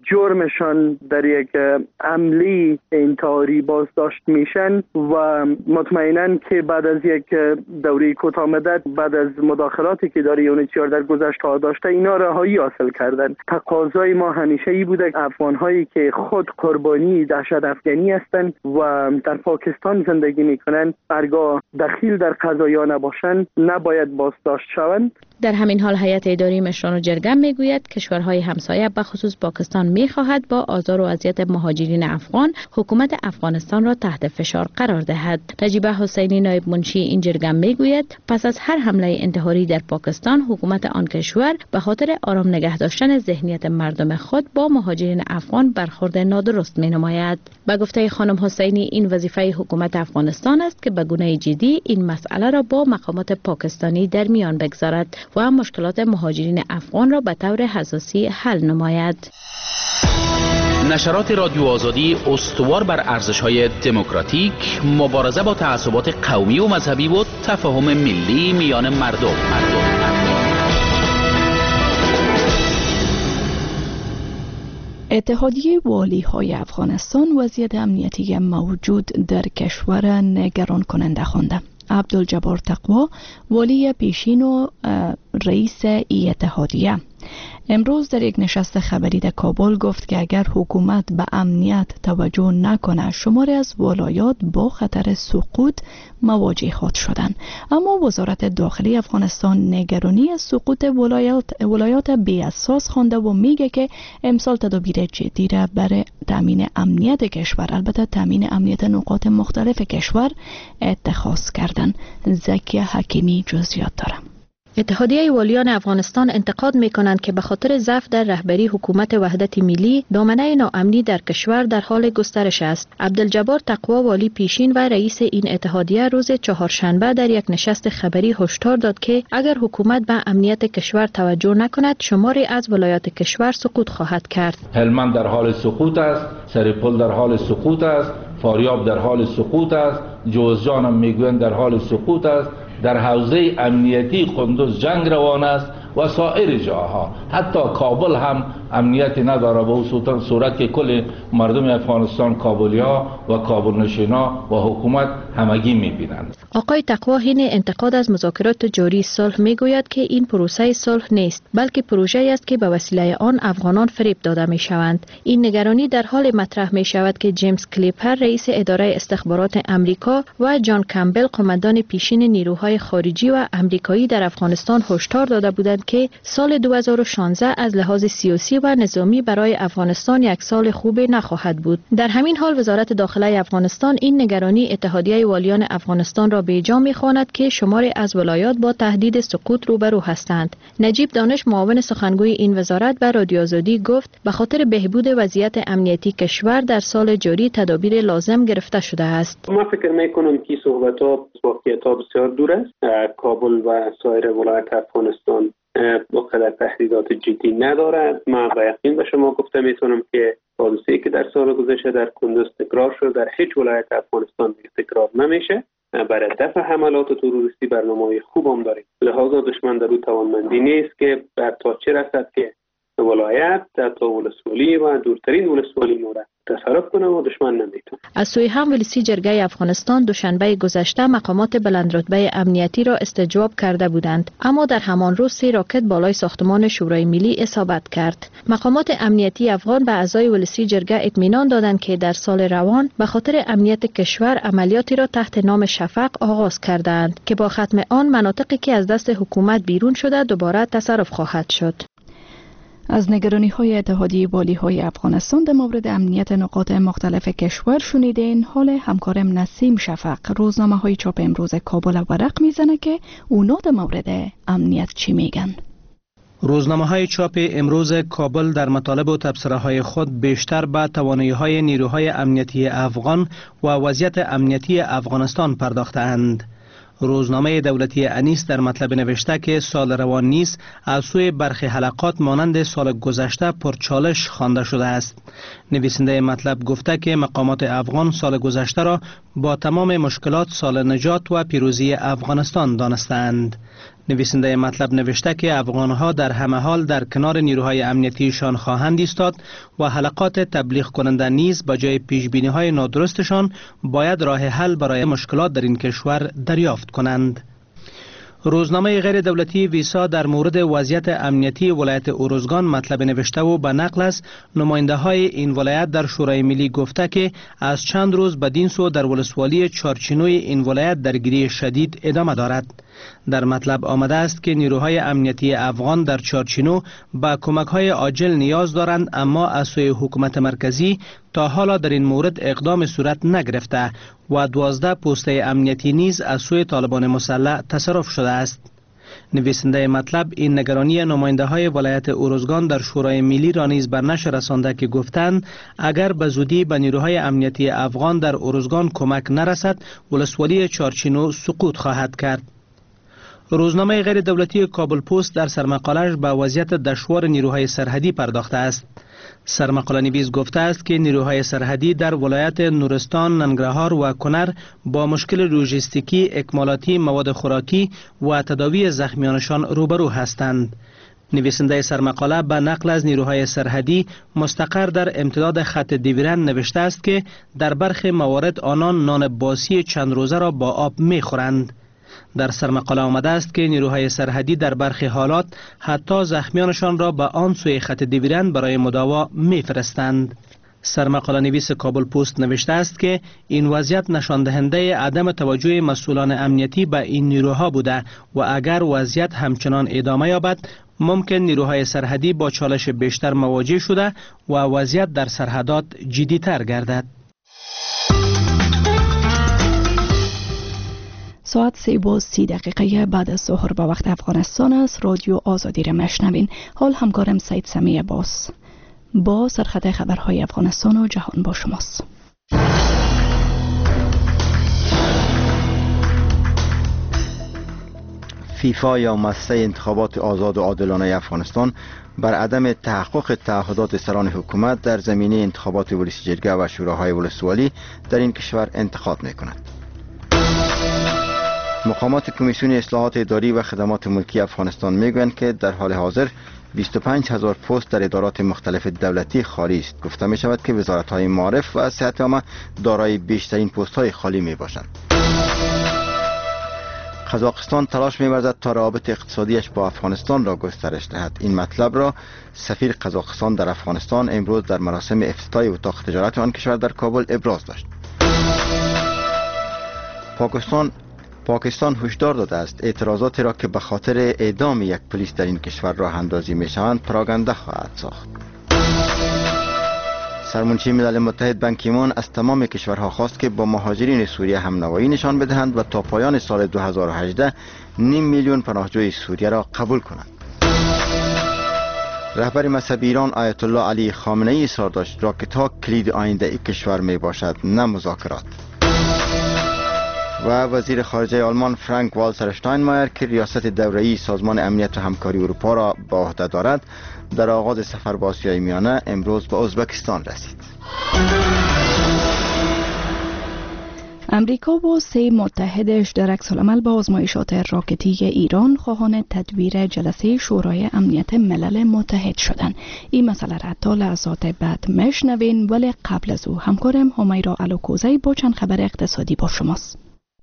جرمشان در یک عملی انتحاری بازداشت میشن و مطمئناً که بعد از یک دوره کوتاه مدت بعد از مداخلاتی که داره UNHCR در گذشته داشته اینا رهایی حاصل کردن. تقاضای ما همیشه ای بوده افغان هایی که خود قربانی دهشت افغانی هستند و در پاکستان زندگی میکنن هرگاه دخیل در قضایا نباشند نباید بازداشت شوند. در همین حال هیئت اداری مشران و جرگه میگوید کشورهای همسایه به خصوص پاکستان میخواهد با آزار و اذیت مهاجرین افغان حکومت افغانستان را تحت فشار قرار دهد. نجیبه حسینی، نایب منشی این جرگه میگوید پس از هر حمله انتحاری در پاکستان حکومت آن کشور به خاطر آرام نگه داشتن ذهنیت مردم خود با مهاجرین افغان برخورد نادرست مینماید. به گفته خانم حسینی این وظیفه حکومت افغانستان است که به گونه جدی این مسئله را با مقامات پاکستانی در میان بگذارد و مشکلات مهاجرین افغان را به طور حساسی حل نماید. نشرات رادیو آزادی استوار بر ارزش‌های دموکراتیک، مبارزه با تعصبات قومی و مذهبی و تفاهم ملی میان مردم. اتحادیه والی‌های افغانستان وضعیت امنیتی موجود در کشور نگران کننده خوانده. عبدالجبار تقوا، والی پیشین و رئیس ای اتحادیه، امروز در یک نشست خبری در کابل گفت که اگر حکومت به امنیت توجه نکنه شماری از ولایات با خطر سقوط مواجه خواهد شدند. اما وزارت داخلی افغانستان نگرانی از سقوط ولایات بی اساس خوانده و میگه که امسال تدابیر جدی را برای تامین امنیت کشور، البته تامین امنیت نقاط مختلف کشور اتخاذ کردن. زکی حکیمی جزئیات داره. اتحادیه والیان افغانستان انتقاد می‌کنند که به خاطر ضعف در رهبری حکومت وحدت ملی، دامنه ناامنی در کشور در حال گسترش است. عبدالجبار تقوا، والی پیشین و رئیس این اتحادیه، روز چهارشنبه در یک نشست خبری هشدار داد که اگر حکومت به امنیت کشور توجه نکند، شماری از ولایات کشور سقوط خواهد کرد. هلمند در حال سقوط است، سرپل در حال سقوط است، فاریاب در حال سقوط است، جوزجان هم میگویند در حال سقوط است. در حوزه امنیتی قندوز جنگ روان است و سایر جاها، حتی کابل هم امنیتی نداره به اون صورت که کل مردم افغانستان کابلیا و کابل نشینا و حکومت همگی میبینند. آقای تقوا حین انتقاد از مذاکرات جاری صلح میگوید که این پروسه صلح نیست، بلکه پروژه‌ای است که به وسیله آن افغانان فریب داده میشوند. این نگرانی در حال مطرح میشود که جیمز کلیپر، رئیس اداره استخبارات امریکا، و جان کمبل، قماندان پیشین نیروهای خارجی و امریکایی در افغانستان، هشدار داده بودند که سال 2016 از لحاظ سیاسی و نظامی برای افغانستان یک سال خوب نخواهد بود. در همین حال وزارت داخلی افغانستان این نگرانی اتحادیه والیان افغانستان را به جا می‌خواند که شماری از ولایات با تهدید سقوط روبرو هستند. نجیب دانش، معاون سخنگوی این وزارت، به رادیو آزادی گفت به خاطر بهبود وضعیت امنیتی کشور در سال جاری تدابیر لازم گرفته شده است. ما فکر می‌کنم که صحبت‌ها واقعیت‌ها بسیار دور است. کابل و سایر ولایات افغانستان بقدر تهدیدات جدی ندارد. من با یقین به شما گفته میتونم که حادثه‌ای که در سال گذشته در کندوز تکرار شد در هیچ ولایت افغانستان تکرار نمیشه. برای دفع حملات تروریستی برنامه‌های خوب هم داریم، لذا دشمن در او توانمندی نیست که بر تا چه رسد که ولایت تا ولسوالی و دورترین ولسوالی نوره تصرف کنه و دشمن نمیتونه. از سوی هم ولسی جرگه افغانستان دوشنبه گذشته مقامات بلندرتبه امنیتی را استجواب کرده بودند، اما در همان روز 3 راکت بالای ساختمان شورای ملی اصابت کرد. مقامات امنیتی افغان به اعضای ولسی جرگه اطمینان دادند که در سال روان به خاطر امنیت کشور عملیاتی را تحت نام شفق آغاز کردند که با ختم آن مناطقی که از دست حکومت بیرون شده دوباره تصرف خواهد شد. از نگرانی‌های اتحادیه والی‌های افغانستان در مورد امنیت نقاط مختلف کشور شنیدین. حال همکارم نسیم شفق روزنامه‌های چاپ امروز کابل ورق میزنه که اونا در مورد امنیت چی میگن. روزنامه‌های چاپ امروز کابل در مطالب و تبصره‌های خود بیشتر به توانایی‌های نیروهای امنیتی افغان و وضعیت امنیتی افغانستان پرداخته‌اند. روزنامه دولتی انیس در مطلب نوشته که سال روان نیز از سوی برخی حلقات مانند سال گذشته پرچالش خوانده شده است. نویسنده مطلب گفته که مقامات افغان سال گذشته را با تمام مشکلات سال نجات و پیروزی افغانستان دانستند. نویسنده مطلب نوشته که افغانها در همه حال در کنار نیروهای امنیتیشان خواهند ایستاد و حلقات تبلیغ کننده نیز به جای پیشبینی‌های نادرستشان باید راه حل برای مشکلات در این کشور دریافت کنند. روزنامه غیر دولتی ویسا در مورد وضعیت امنیتی ولایت اوروزگان مطلب نوشته و به نقل از نماینده های این ولایت در شورای ملی گفته که از چند روز بدین سو در ولسوالی چارچینوی این ولایت درگیری شدید ادامه دارد. در مطلب آمده است که نیروهای امنیتی افغان در چارچینو به کمک‌های عاجل نیاز دارند، اما از سوی حکومت مرکزی تا حالا در این مورد اقدام صورت نگرفته و 12 پوسته امنیتی نیز از سوی طالبان مسلح تصرف شده است. نویسنده مطلب این نگرانی نماینده های ولایت اوروزگان در شورای ملی را نیز بر نشر رسانده که گفتند اگر به زودی به نیروهای امنیتی افغان در اوروزگان کمک نرسد ولسوالی چارچینو سقوط خواهد کرد. روزنامه غیر دولتی کابل پست در سرمقاله‌اش به وضعیت دشوار نیروهای سرحدی پرداخته است. سرمقاله نویس گفته است که نیروهای سرحدی در ولایت نورستان، ننگرهار و کنر با مشکل لوژیستیکی، اکمالاتی، مواد خوراکی و تداوی زخمیانشان روبرو هستند. نویسنده سرمقاله به نقل از نیروهای سرحدی مستقر در امتداد خط دیویرن نوشته است که در برخی موارد آنان نان باسی چند روزه را با آب می‌خورند. در سرمقاله آمده است که نیروهای سرحدی در برخی حالات حتی زخمیانشان را به آن سوی خط دیویرن برای مداوا می‌فرستند. سرمقاله نویس کابل پست نوشته است که این وضعیت نشان دهنده عدم توجه مسئولان امنیتی به این نیروها بوده و اگر وضعیت همچنان ادامه یابد ممکن نیروهای سرحدی با چالش بیشتر مواجه شده و وضعیت در سرحدات جدی‌تر گردد. ساعت 3:30 بعد از ظهر به وقت افغانستان است. رادیو آزادی را مشنوین. حال همکارم سید سمی عباس با سرخط خبرهای افغانستان و جهان با شماست. فیفا یا مؤسسه انتخابات آزاد و عادلانه افغانستان بر عدم تحقق تعهدات سران حکومت در زمینه انتخابات ولسی جرگه و شوراهای ولسوالی در این کشور انتقاد می‌کند. مقامات کمیسیون اصلاحات اداری و خدمات ملکی افغانستان میگویند که در حال حاضر 25,000 پست در ادارات مختلف دولتی خالی است. گفته می شود که وزارت‌های معارف و صحت عامه دارای بیشترین پست‌های خالی می باشند. قزاقستان تلاش می‌ورزد تا روابط اقتصادیش با افغانستان را گسترش دهد. این مطلب را سفیر قزاقستان در افغانستان امروز در مراسم افتتاح اتاق تجارت آن کشور در کابل ابراز داشت. پاکستان هشدار داده است اعتراضاتی را که به خاطر اعدام یک پلیس در این کشور راه اندازی می شوند پراگنده خواهد ساخت. سرمنشی ملل متحد بان کی مون از تمام کشورها خواست که با مهاجرین سوریه همنوایی نشان بدهند و تا پایان سال 2018 نیم میلیون پناهجوی سوریه را قبول کنند. رهبر مذهبی ایران آیت الله علی خامنه ای اصرار داشت راکت ها کلید آینده ای کشور می باشد نه مذاکرات. و وزیر خارجه آلمان فرانک والتر اشتاینمایر که ریاست دوره‌ای سازمان امنیت و همکاری اروپا را به عهده دارد در آغاز سفر به آسیای میانه امروز به ازبکستان رسید. امریکا و 3 متحدش در عکس‌العمل با آزمایشات راکتی ایران خواهان تدبیر جلسه شورای امنیت ملل متحد شدند. این مسئله را تا لحظات بعد میشنوین، ولی قبل از او همکارم همیرا الوکوزی با چند خبر اقتصادی با شماست.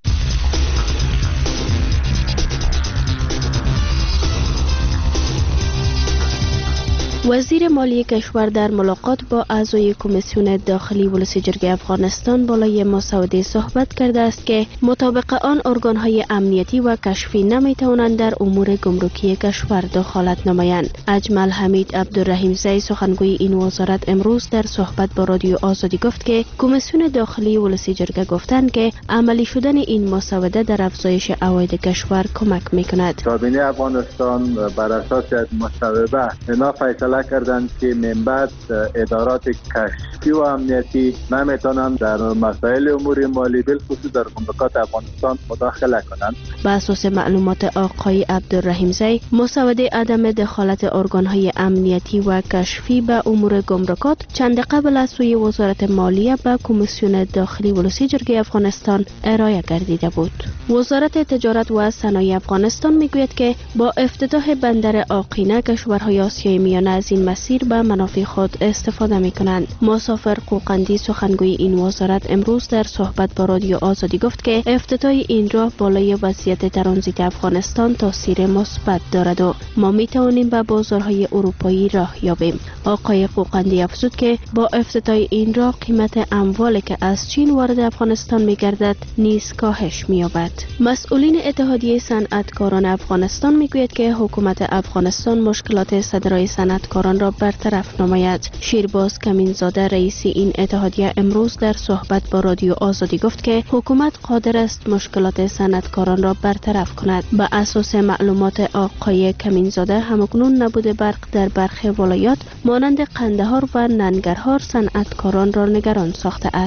وزیر مالی کشور در ملاقات با اعضای کمیسیون داخلی ولسی جرگه افغانستان بالای مسوده صحبت کرده است که مطابق آن ارگانهای امنیتی و کشفی نمی توانند در امور گمرکی کشور دخالت نمایند. اجمل حمید عبدالرحیمزی سخنگوی این وزارت امروز در صحبت با رادیو آزادی گفت که کمیسیون داخلی ولسی جرگه گفتند که عملی شدن این مسوده در افزایش عواید کشور کمک می‌کند. کابینه افغانستان بر اساس مسوده اینا فیصله کردند که من بعد ادارات کشفی و امنیتی نمیتونند در مسائل امور مالی بالخصوص در گمرکات افغانستان مداخله کنند. بر اساس معلومات آقای عبدالرحیمزی، مسوده عدم دخالت ارگانهای امنیتی و کشفی به امور گمرکات چند قبل از سوی وزارت مالیه به کمیسیون داخلی ولسی جرگه افغانستان ارائه گردیده بود. وزارت تجارت و صنایع افغانستان میگوید که با افتتاح بندر آقینه کشورهای آسیای میانه از این مسیر به منافع خود استفاده می کنند. مسافر قوقندی سخنگوی این وزارت امروز در صحبت با رادیو آزادی گفت که افتتاح این راه بالای وضعیت ترانزیت افغانستان تاثیر مثبت دارد و ما می توانیم به بازارهای اروپایی راه یابیم. آقای قوقندی افزود که با افتتاح این راه قیمت اموالی که از چین وارد افغانستان می گردد نیز کاهش می یابد. مسئولین اتحادیه صنعتکاران افغانستان می گوید که حکومت افغانستان مشکلات صدرای صنعتکاران را برطرف نماید. شیرباز کمینزاده رئیس این اتحادیه امروز در صحبت با رادیو آزادی گفت که حکومت قادر است مشکلات صنعتکاران را برطرف کند. به اساس معلومات آقای کمینزاده همکنون نبود برق در برخی ولایات مانند قندهار و ننگرهار صنعتکاران را نگران ساخته است.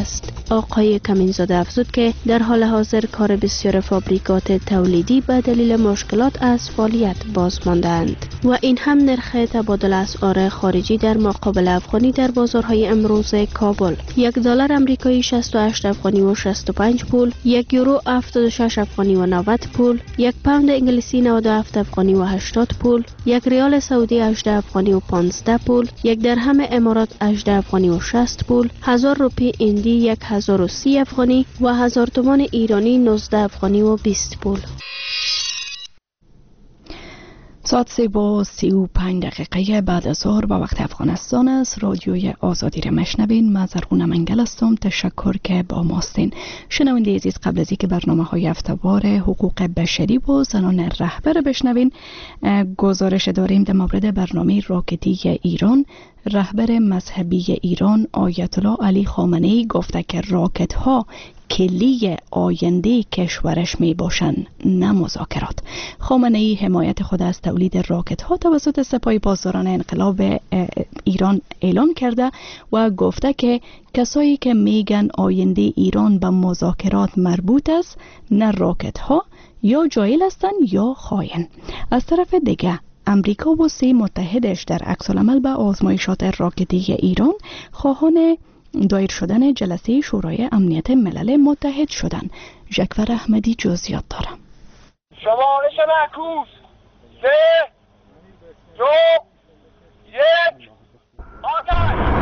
آقای کمینزاده افزود که در حال حاضر کار بسیار فابریکات تولیدی به دلیل مشکلات از فعالیت باز ماندند و این هم نرخ تبادل اسعار خارجی در مقابل افغانی در بازارهای امروز کابل: $1 آمریکایی 68 افغانی و 65 پول، €1 76 افغانی و 90 پول، یک پوند انگلیسی 97 افغانی و 80 پول، یک ریال سعودی 18 افغانی و 15 پول، یک درهم امارات 18 افغانی و 60 پول، 1000 روپی هندی 1030 افغانی و 1000 تومان ایرانی 19 افغانی و 20 پول. ساعت 3:35 بعد از ظهر به وقت افغانستان است. رادیوی آزادی را مشنوین. من زرغونه منگل هستم. تشکر که با ماستین. شنونده عزیز، قبل از اینکه برنامه‌های هفته‌وار حقوق بشری و زنان رهبر بشنوین، گزارش داریم در مورد برنامه راکتی ایران. رهبر مذهبی ایران آیت الله علی خامنه‌ای گفته که راکت ها کلی آینده کشورش می باشند، نه مذاکرات. خامنه‌ای حمایت خود از تولید راکت ها توسط سپاه پاسداران انقلاب ایران اعلان کرده و گفته که کسایی که میگن آینده ایران به مذاکرات مربوط است، نه راکت ها، یا جاهل هستند یا خائن. از طرف دیگه امریکا و 3 متحدش در عکس‌العمل به آزمایشات راکتی ایران خواهان دایر شدن جلسه شورای امنیت ملل متحد شدند. جعفر احمدی جزئیات داره. شمارش معکوس 3 2 1 آتش.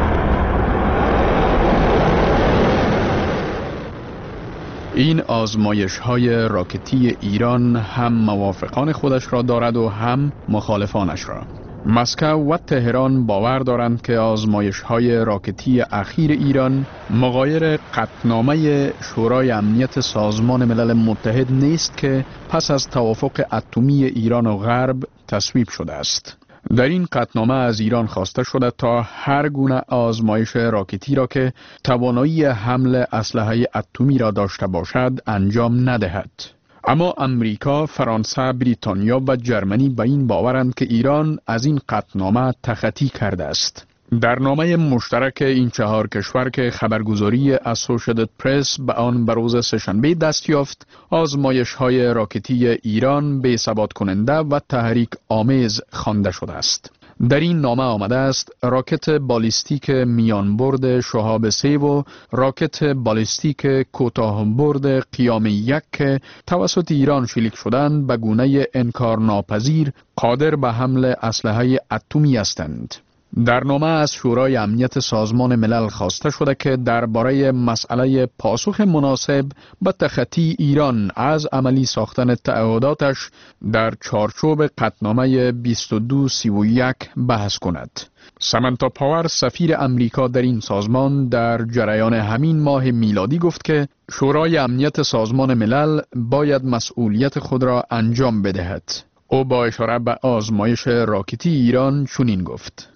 این آزمایش‌های راکتی ایران هم موافقان خودش را دارد و هم مخالفانش را. مسکو و تهران باور دارند که آزمایش‌های راکتی اخیر ایران مغایر قطعنامه شورای امنیت سازمان ملل متحد نیست که پس از توافق اتمی ایران و غرب تصویب شده است. در این قطعنامه از ایران خواسته شده تا هر گونه آزمایش راکتی را که توانایی حمل اسلحه اتمی را داشته باشد انجام ندهد. اما امریکا، فرانسه، بریتانیا و جرمنی به این باورند که ایران از این قطعنامه تخطی کرده است. در نامه مشترک این 4 کشور که خبرگزاری اسوشییتد پرس به آن به روز سه‌شنبه دست یافت، آزمایش‌های راکتی ایران بی‌ثبات کننده و تحریک آمیز خوانده شده است. در این نامه آمده است راکت بالیستیک میانبرد شهاب 3 و راکت بالیستیک کوتاه برد قیام 1 که توسط ایران شلیک شدند به گونه انکارناپذیر قادر به حمل اسلحه اتمی هستند. در نامه از شورای امنیت سازمان ملل خواسته شده که درباره مسئله پاسخ مناسب به تخطی ایران از عملی ساختن تعهداتش در چارچوب قطعنامه 2231 بحث کند. سامانتا پاور سفیر امریکا در این سازمان در جریان همین ماه میلادی گفت که شورای امنیت سازمان ملل باید مسئولیت خود را انجام بدهد. او با اشاره به آزمایش راکتی ایران چنین گفت: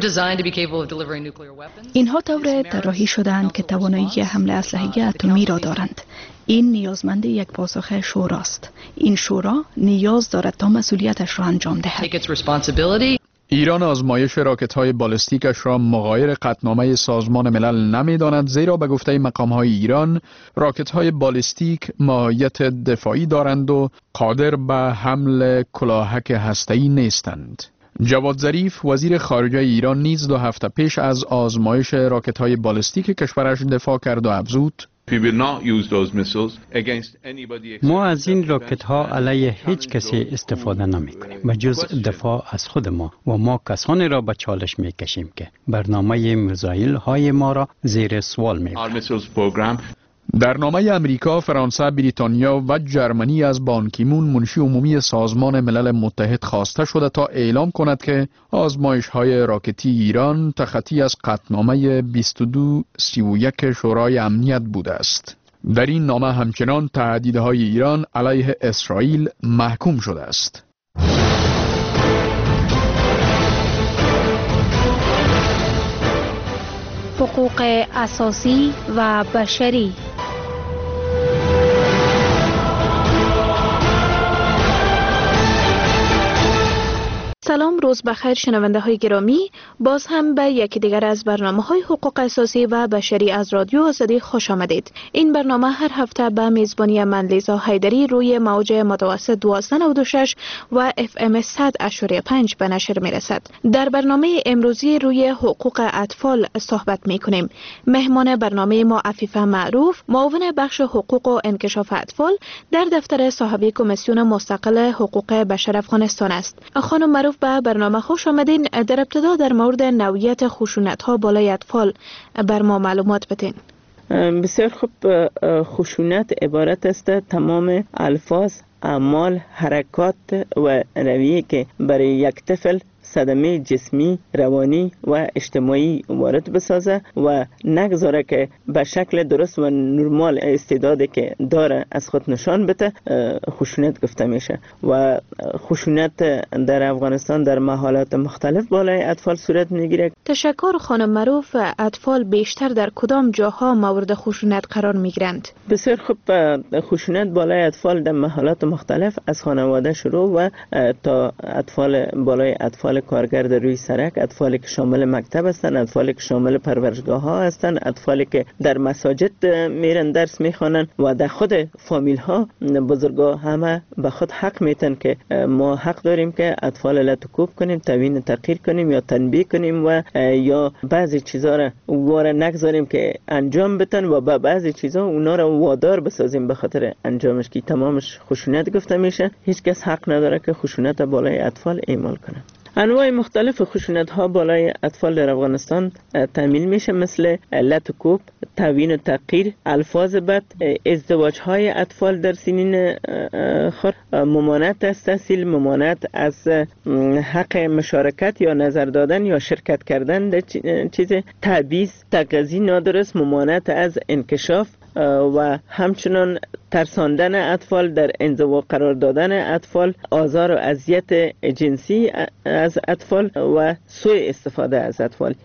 اینها طور طراحی شدند که توانایی حمل اسلحه اتمی را دارند. این نیازمند یک پاسخ شوراست. این شورا نیاز دارد تا مسئولیتش را انجام دهد. ایران آزمایش راکت‌های بالستیکش را مغایر قطعنامه سازمان ملل نمی‌داند، زیرا به گفته مقام‌های ایران راکت‌های بالستیک ماهیت دفاعی دارند و قادر به حمل کلاهک هسته‌ای نیستند. جواد ظریف وزیر خارجه ایران نیز 2 هفته پیش از آزمایش راکت‌های بالستیک کشورش دفاع کرد و افزود: ما از این راکت ها علیه هیچ کسی استفاده نمی کنیم و جز دفاع از خود ما و ما کسانی را به چالش می کشیم که برنامه میزایل های ما را زیر سوال می برند. در نامه امریکا، فرانسه، بریتانیا و جرمنی از بان کی مون منشی عمومی سازمان ملل متحد خواسته شده تا اعلام کند که آزمایش‌های راکتی ایران تخطی از قطعنامه 2231 شورای امنیت بوده است. در این نامه همچنان تهدیدهای ایران علیه اسرائیل محکوم شده است. حقوق اساسی و بشری. سلام، روز بخیر شنونده های گرامی. باز هم به یکی دیگر از برنامه های حقوق اساسی و بشری از رادیو آزادی خوش آمدید. این برنامه هر هفته به میزبانی من لیزا حیدری روی موج متوسط 1296 و FM 100.5 به نشر می رسد. در برنامه امروزی روی حقوق اطفال صحبت می کنیم. مهمان برنامه ما عفیفه معروف، معاون بخش حقوق و انکشاف اطفال در دفتر صاحب کمیسیون مستقل حقوق بشر افغانستان است. خانم معروف، به برنامه خوش آمدین. در ابتدا در مورد نوعیت خشونت‌ها بالای اطفال بر ما معلومات بدین. بسیار خوب. خشونت عبارت است تمام الفاظ، اعمال، حرکات و رویه که برای یک طفل صدمه جسمی، روانی و اجتماعی وارد بسازه و نگذاره که به شکل درست و نرمال استعدادی که داره از خود نشان بده، خشونت گفته میشه. و خشونت در افغانستان در محالات مختلف بالای اطفال صورت میگیره. تشکر خانم معروف. اطفال بیشتر در کدام جاها مورد خشونت قرار میگیرند؟ بسیار خوب. خشونت بالای اطفال در محالات مختلف از خانواده شروع و تا اطفال بالای اطفال کارگرد روی سرک، اطفالی که شامل مکتب هستند، اطفالی که شامل پرورشگاه ها هستند، اطفالی که در مساجد میرن درس میخوانند و در خود فامیل ها بزرگا همه به خود حق میتن که ما حق داریم که اطفال لتکوب کنیم، توهین تحقیر کنیم یا تنبیه کنیم و یا بعضی چیزا را واره نگذاریم که انجام بدن و با بعضی چیزا اونا را وادار بسازیم به خاطر انجامش، که تمامش خشونت گفته میشه. هیچ کس حق نداره که خشونت بالای اطفال اعمال کنه. انواع مختلف خشونت ها بالای اطفال در افغانستان تحمیل میشه، مثل لتکوب، توهین و تحقیر، الفاظ بد، ازدواج های اطفال در سنین خرد، ممانعت از تحصیل، ممانعت از حق مشارکت یا نظر دادن یا شرکت کردن در چیز، تعویض، تقاضی نادرست، ممانعت از انکشاف و همچنان ترساندن اطفال، در انزوا قرار دادن اطفال، آزار و اذیت جنسی از اطفال و سوء استفاده از اطفال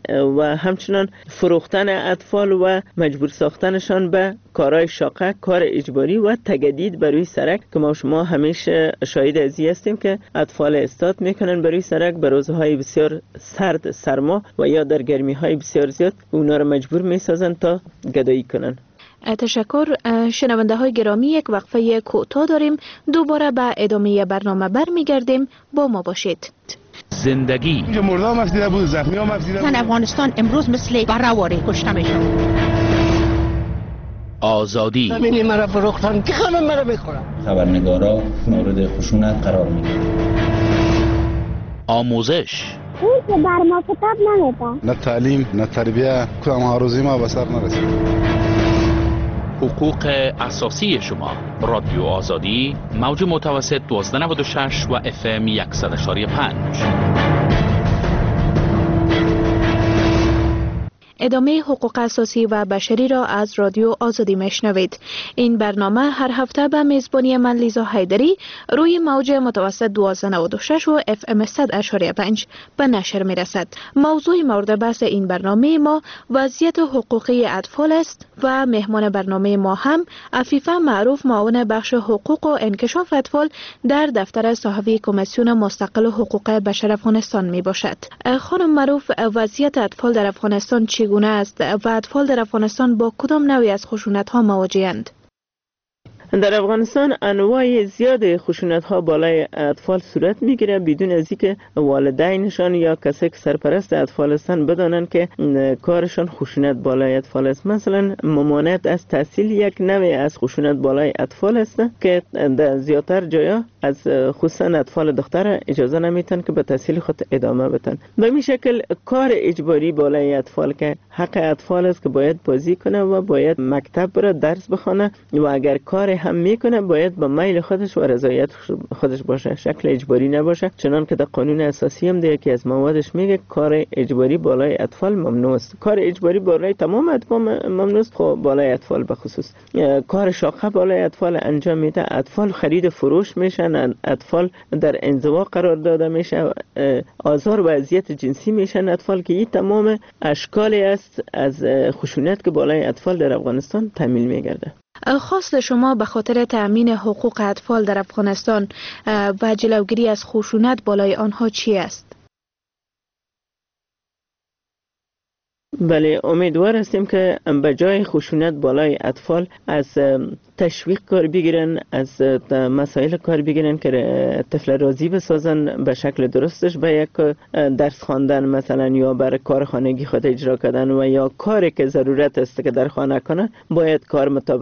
و همچنان فروختن اطفال و مجبور ساختنشان به کارهای شاقه، کار اجباری و تجدید بر روی سرک، که ما شما همیشه شاهد ازی هستیم که اطفال استاد میکنن بر روی سرک به روزهای بسیار سرد، سرما و یا در گرمی های بسیار زیاد اونا رو مجبور میسازن تا گدایی کنن. تشکر. شنونده های گرامی، یک وقفه کوتاه داریم، دوباره به ادامه برنامه برمیگردیم. با ما باشید. زندگی اینجا مردا هم افزیده بود، زخمی هم افزیده بود. افغانستان امروز مثل بره‌واره کشته میشن. آزادی زمین مرا فروختن، که خانم مرا بخورن. خبرنگارا مورد خشونت قرار میگیرن. آموزش این که بر ما کتاب نمیده، نه تعلیم نه تربیه، کدام آرزوی ما به سر نرسید. حقوق اساسی شما. رادیو آزادی، موج متوسط 1296 و FM 100.5. ادامه حقوق اساسی و بشری را از رادیو آزادی میشنوید. این برنامه هر هفته به میزبانی من لیزا حیدری روی موج متوسط 1296 و FM 100.5 به نشر می رسد. موضوع مورد بحث این برنامه ما وضعیت حقوقی اطفال است و مهمان برنامه ما هم عفیفه معروف، معاون بخش حقوق و انکشاف اطفال در دفتر صاحب کمیسیون مستقل حقوق بشر افغانستان می باشد. خانم معروف، وضعیت اطفال در افغانستان چگونه است و اطفال در افغانستان با کدام نوعی از خشونت ها مواجه‌اند؟ در افغانستان انواع زیاد خشونت ها بالای اطفال صورت میگیره بدون از اینکه والدینشان یا کسی که سرپرست اطفال هستند بدانند که کارشان خشونت بالای اطفال است. مثلا ممانعت از تحصیل یک نوع از خشونت بالای اطفال است که در زیادتر جایا از خصوصا اطفال دختر اجازه نمیتن که به تحصیل خود ادامه بدن. به این شکل کار اجباری بالای اطفال که حق اطفال است که باید بازی کنه و باید مکتب بره درس بخونه و اگر کار هم میکنه باید با میل خودش و رضایت خودش باشه، شکل اجباری نباشه. چنان که در قانون اساسی هم در یکی از موادش میگه کار اجباری بالای اطفال ممنوع است. کار اجباری بالای تمام اطفال ممنوع است، خب بالای اطفال به خصوص. کار شاقه بالای اطفال انجام میده، اطفال خرید فروش میشن، اطفال در انزوا قرار داده میشه، آزار و اذیت جنسی میشن اطفال، که این تمام اشکالی است از خشونت که بالای اطفال در افغانستان تحمیل میگرده. خواست شما به خاطر تأمین حقوق اطفال در افغانستان و جلوگیری از خشونت بالای آنها چی است؟ بله، امیدوار هستیم که به جای خشونت بالای اطفال از تشویق کار بگیرن، از مسائل کار بگیرن که طفل راضی بسازن به شکل درستش، به یک درس خواندن مثلا یا برای کار خانگی خود اجرا کردن و یا کاری که ضرورت است که در خانه کنه باید کار مطابق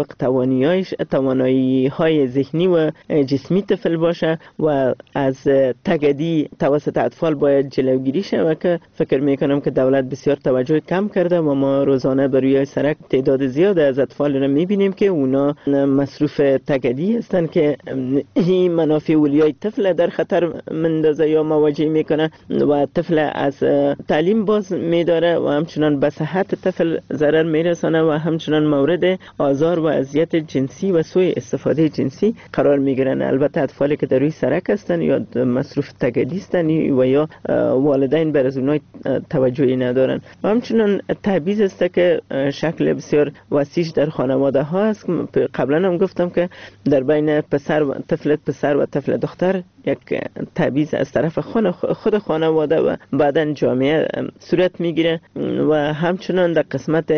توانایی های ذهنی و جسمی طفل باشه و از تگدی توسط اطفال باید جلوگیری شود که فکر میکنم که دولت بسیار توجه کم کرده و ما روزانه بر روی سرک تعداد زیاد از اطفال را میبینیم که اونا مصروف تگدی هستند که این منافع اولیای طفل در خطر مندازه یا مواجه میکنه و طفل از تعلیم باز میداره و همچنان به صحت طفل ضرر میرسانه و همچنان مورد آزار و اذیت جنسی و سوء استفاده جنسی قرار میگیرن. البته اطفالی که در روی سرک هستند یا مصروف تگدی هستند و یا والدین بر از اونها توجهی ندارن. و همچنان تبعیض است که شکل بسیار وسیع در خانواده ها است. قبلا هم گفتم که در بین طفل پسر و طفل دختر یک تبعیض از طرف خود خانواده و بعداً جامعه صورت میگیره و همچنان در قسمت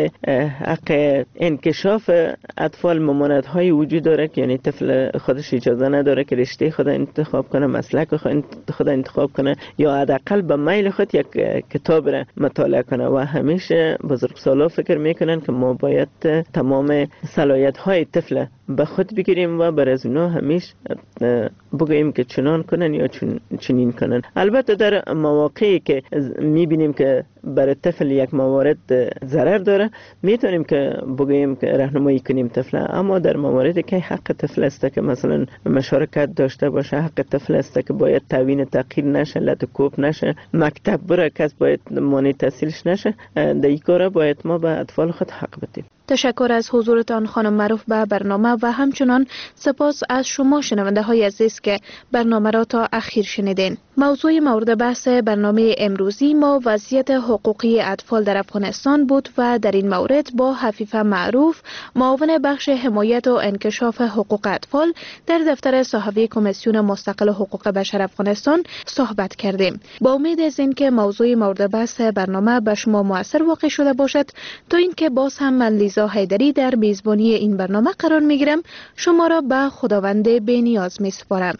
حق انکشاف اطفال ممانعت‌های وجود داره که یعنی طفل خودش اجازه نداره که رشته خود انتخاب کنه، مسلک خود انتخاب کنه یا حداقل به میل خود یک کتاب را مطالعه کنه و همیشه بزرگسالا فکر میکنن که ما باید تمام صلاحیت‌های طفل به خود بگیریم و بر از اونا همیشه بگوییم که چنان کنن یا چنین کنن. البته در مواقعی که میبینیم که برای طفل یک موارد ضرر داره میتونیم که بگوییم که راهنمایی کنیم طفل، اما در مواردی که حق طفل است که مثلا مشارکت داشته باشه، حق طفل است که باید تعوین تحقیر نشه، لط و کوب نشه، مکتب بره کس باید مانع تحصیلش نشه، در این کار باید ما به اطفال خود حق بدیم. تشکر از حضورتان خانم معروف به برنامه و همچنان سپاس از شما شنونده های عزیز که برنامه را تا اخیر شنیدین. موضوع مورد بحث برنامه امروزی ما وضعیت حقوقی اطفال در افغانستان بود و در این مورد با حفیفه معروف معاون بخش حمایت و انکشاف حقوق اطفال در دفتر صحوی کمیسیون مستقل حقوق بشر افغانستان صحبت کردیم. با امید از اینکه موضوع مورد بحث برنامه به شما مؤثر واقع شده باشد، تا اینکه باز هم من لیزا حیدری در میزبانی این برنامه قرار میگیرم، شما را به خداوند بی‌نیاز میسپارم.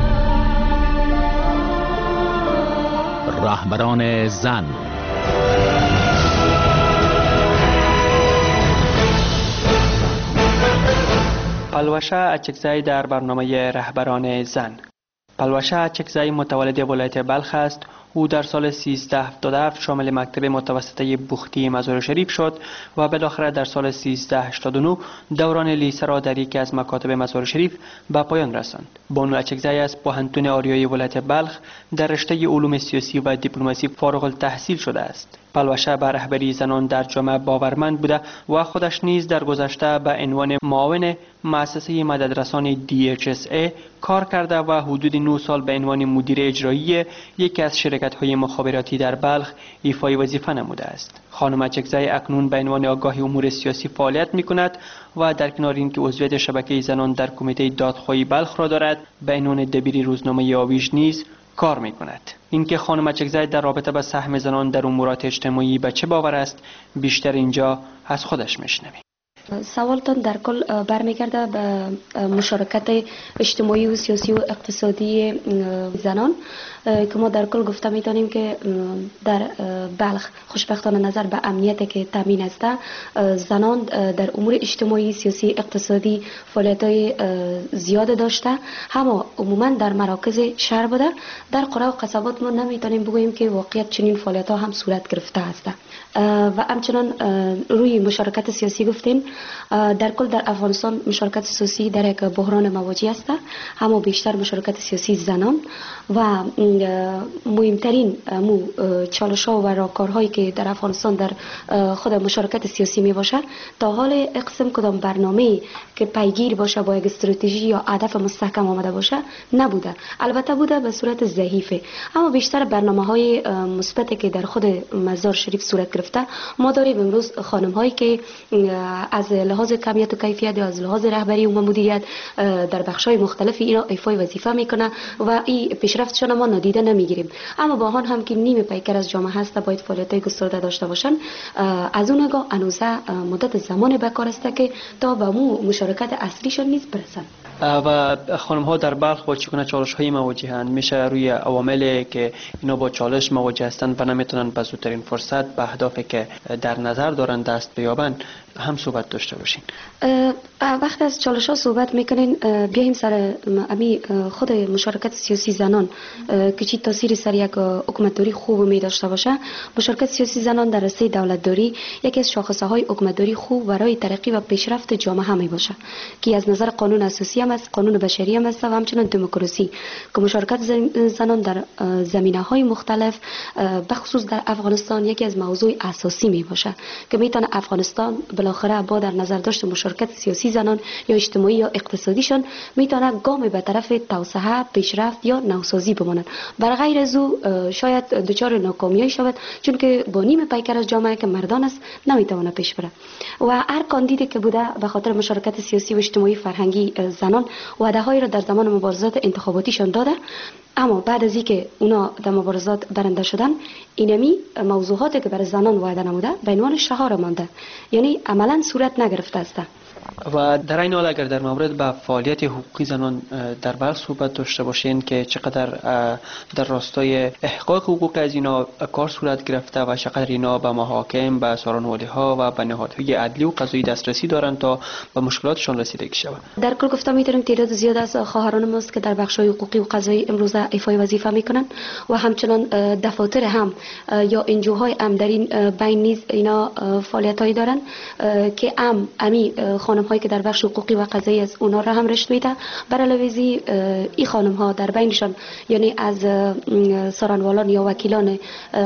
رهبران زن. پلوشه اچکزی در برنامه رهبران زن. پلوشه اچکزی متولد ولایت بلخ است. او در سال 1377 شامل مکتب متوسطه بوختی مزار شریف شد و بالاخره در سال 1389 دوران لیسه را در یکی از مکاتب مزار شریف به پایان رساند. بانو اچکزی از پوهنتون آریایی ولایت بلخ در رشته علوم سیاسی و دیپلماسی فارغ التحصیل شده است. پلوشه به رهبری زنان در جامعه باورمند بوده و خودش نیز در گذشته به عنوان معاون مؤسسه مددرسان DHSA کار کرده و حدود 9 سال به عنوان مدیر اجرایی یکی از شرکت‌های مخابراتی در بلخ ایفای وظیفه نموده است. خانم اچکزی اکنون به عنوان آگاه امور سیاسی فعالیت می‌کند و در کنار اینکه عضویت شبکه زنان در کمیته دادخواهی بلخ را دارد، به عنوان دبیر روزنامه آویژ نیز کار می‌کند. اینکه خانم اچکزی در رابطه با سهم زنان در امورات اجتماعی به چه باور است، بیشتر اینجا از خودش میشنویم. سوالتان در کل برمیگرده به مشارکت اجتماعی و سیاسی و اقتصادی زنان که ما در کل گفته میتونیم که در بلخ خوشبختانه نظر به امنیتی که تامین است، زنان در امور اجتماعی، سیاسی، اقتصادی فعالیت‌های زیاد داشته، اما عموما در مراکز شهر بوده. در قرى و قصبات ما نمیتونیم بگوییم که واقعیت چنین فعالیت‌ها هم صورت گرفته است. و همچنان روی مشارکت سیاسی گفتیم، در کل در افغانستان مشارکت سیاسی در یک بحران مواجه است، اما بیشتر مشارکت سیاسی زنان و مهمترین چالش‌ها و راهکارهایی که در افغانستان در خود مشارکت سیاسی می باشه، تا حال اقسام کدام برنامه‌ای که پیگیر باشه با یک استراتژی یا هدف مستحکم آمده باشه نبوده. البته بوده به صورت ضعیفه، اما بیشتر برنامه‌های مثبتی که در خود مزار شریف صورت گرفته ما داریم. امروز خانم‌هایی که از از لحاظ کمیت و کیفیت یا از لحاظ رهبری و مدیریت در بخش‌های مختلف اینا ایفای وظیفه میکنه و این پیشرفتشون ما نادیده نمیگیریم. اما با آن هم که نیمه پیکر از جامعه هست باید فعالیت‌های گسترده داشته باشن. از اون نگاه انوزه مدت زمان بکار است که تا به مشارکت اصلیشون نیز برسن. و خانم ها در بلخ با چگونه چالش های مواجهند؟ میشه روی عواملی که اینا با چالش مواجه هستند و نمیتونن به زودترین فرصت به اهدافی که در نظر دارن دست بیابند هم صحبت داشته باشین؟ وقتی از چالش ها صحبت میکنین بیایم سر خود مشارکت سیاسی زنان که چی تاثیری سر یک حکومتداری خوب می داشته باشه. مشارکت سیاسی زنان در راسته دولتداری یکی از شاخصه های حکومتداری خوب برای ترقی و پیشرفت جامعه می باشه که از نظر قانون اساسی هم است، قانون بشری هم است و همچنین دموکراسی که مشارکت زنان در زمینه های مختلف بخصوص در افغانستان یکی از موضوع اساسی می باشه که میتونه افغانستان بالاخره با در نظر داشت مشارکت سیاسی زنان یا اجتماعی یا اقتصادیشان میتونه گام به طرف توسعه، پیشرفت یا نوسازی بمانند. بر غیر از او شاید دچار ناکامی شود چون که با نیم پیکر از جامعه که مردان است نمیتونه پیش بره و هر کاندیدی که بوده به خاطر مشارکت سیاسی و اجتماعی فرهنگی زنان وعده‌هایی را در زمان مبارزات انتخاباتیشان داده، اما بعد از اینکه اونا در مبارزات برنده شدن اینمی موضوعاتی که برای زنان وعده نموده به عنوان شعار مانده، یعنی عملا صورت نگرفته است. و در این حال اگر در مورد به فعالیت حقوقی زنان در بلخ صحبت داشته باشین که چقدر در راستای احقاق حقوق از اینا کار صورت گرفته و چقدر اینا به محاکم، به سارانوالی ها و به نهادهای عدلی و قضایی دسترسی دارند تا به مشکلاتشان رسیدگی شود. در کل گفته میتونیم تعداد زیاد از خواهران ماست که در بخش‌های حقوقی و قضایی امروز ایفای وظیفه میکنن و همچنان دفاتر هم یا انجوهای هم در این بین نیز اینا فعالیتایی دارن که خانم هایی که در بخش حقوقی و قضایی از اونا را هم رشد میده. بر علاوه این خانم ها در بینشان یعنی از سارانوالان یا وکیلان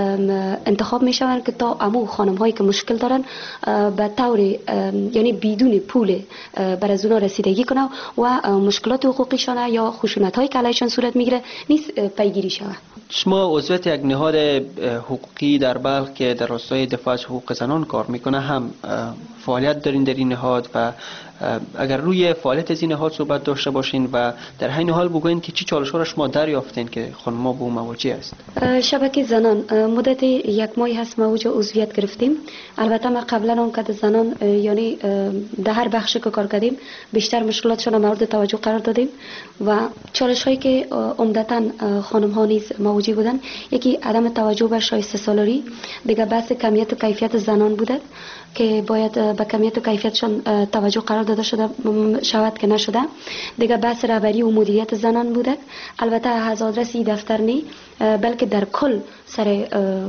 انتخاب میشوند که تا امو خانم هایی که مشکل دارن به طور یعنی بدون پول بر از اونا رسیدگی کنه و مشکلات حقوقیشان یا خشونت هایی که علیشان صورت میگیره نیست پیگیری شود. شما عضویت یک نهاد حقوقی در بلخ که در راستای دفاع از حقوق زنان کار میکنه هم فعالیت دارین در این نهاد و اگر روی فعالیت از این نهاد صحبت داشته باشین و در همین حال بگوین که چی چالش ها را شما دریافتین که خانم‌ها با مواجه است؟ شبکه زنان مدت یک ماه هست ما عضویت گرفتیم. البته ما قبلا اون که زنان یعنی در هر بخش که کار کردیم بیشتر مشکلاتشون مورد توجه قرار دادیم و چالش هایی که عمدتاً خانم ها نیز مواجه بودن یکی عدم توجه به شایسته سالاری، دیگه بحث کمیت و کیفیت زنان بوده که باید به کمیت و کیفیتشان توجه قرار داده شود که نشده، دیگه بحث رهبری و مدیریت زنان بوده. البته از آدرس این دفتر نی بلکه در کل سر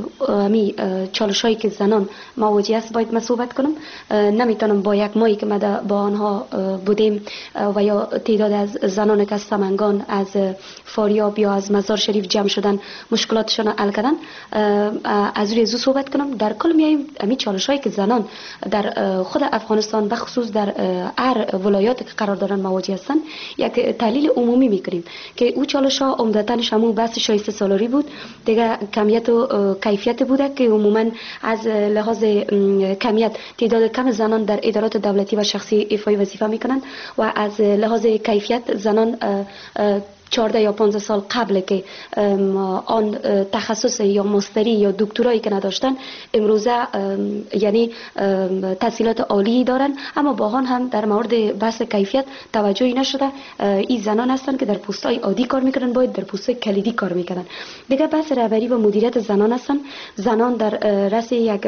چالش هایی که زنان مواجه است باید من صحبت کنم. نمیتونم با یک ماهی که ما با آنها بودیم و یا تعداد از زنان که از سمنگان، از فاریاب یا از مزار شریف جمع شدن مشکلاتشان حل کردن از روی زو صحبت کنم. در کل میایم همین چالش هایی که زنان در خود افغانستان بخصوص در هر ولایات که قرار دارن مواجه هستن یک تحلیل عمومی میکنیم که او چالش ها عمدتاً شامل بحث شایسته سالاری بود، دیگه کمیت و کیفیت بوده که عموما از لحاظ کمیت تعداد کم زنان در ادارات دولتی و شخصی ایفای وظیفه میکنن و از لحاظ کیفیت زنان 14 یا 15 سال قبل که آن تخصص یا ماستری یا دکترایی که نداشتن امروزه یعنی تحصیلات عالی دارن، اما با آن هم در مورد بحث کیفیت توجهی نشده. این زنان هستن که در پست‌های عادی کار میکنن، باید در پست‌های کلیدی کار میکنن. دیگه بحث رهبری و مدیریت زنان هستن. زنان در رأس یک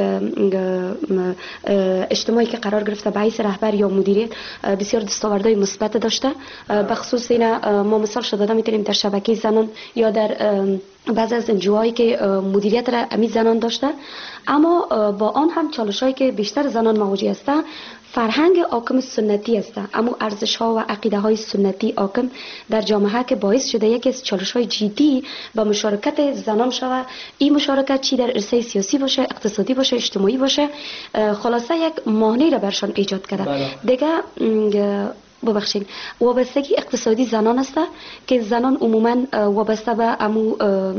اجتماعی که قرار گرفته به حیث رهبر یا مدیریت بسیار دستاوردهای مثبت داشته. به خصوص اینا ما مثال شده میتونیم در شبکه زنان یا در بعض از انجوهایی که مدیریت را امی زنان داشته، اما با آن هم چالش‌هایی که بیشتر زنان مواجه هستند فرهنگ حاکم سنتی است، اما ارزش‌ها و عقیده‌های سنتی حاکم در جامعه که باعث شده یکی از چالش‌های جدی با مشارکت زنان شود. این مشارکت چی در عرصه سیاسی باشه، اقتصادی باشه، اجتماعی باشه، خلاصه یک مانع را برشان ایجاد کرده. دیگه ببخشید وابستگی اقتصادی زنان است که زنان عموما وابسته به امو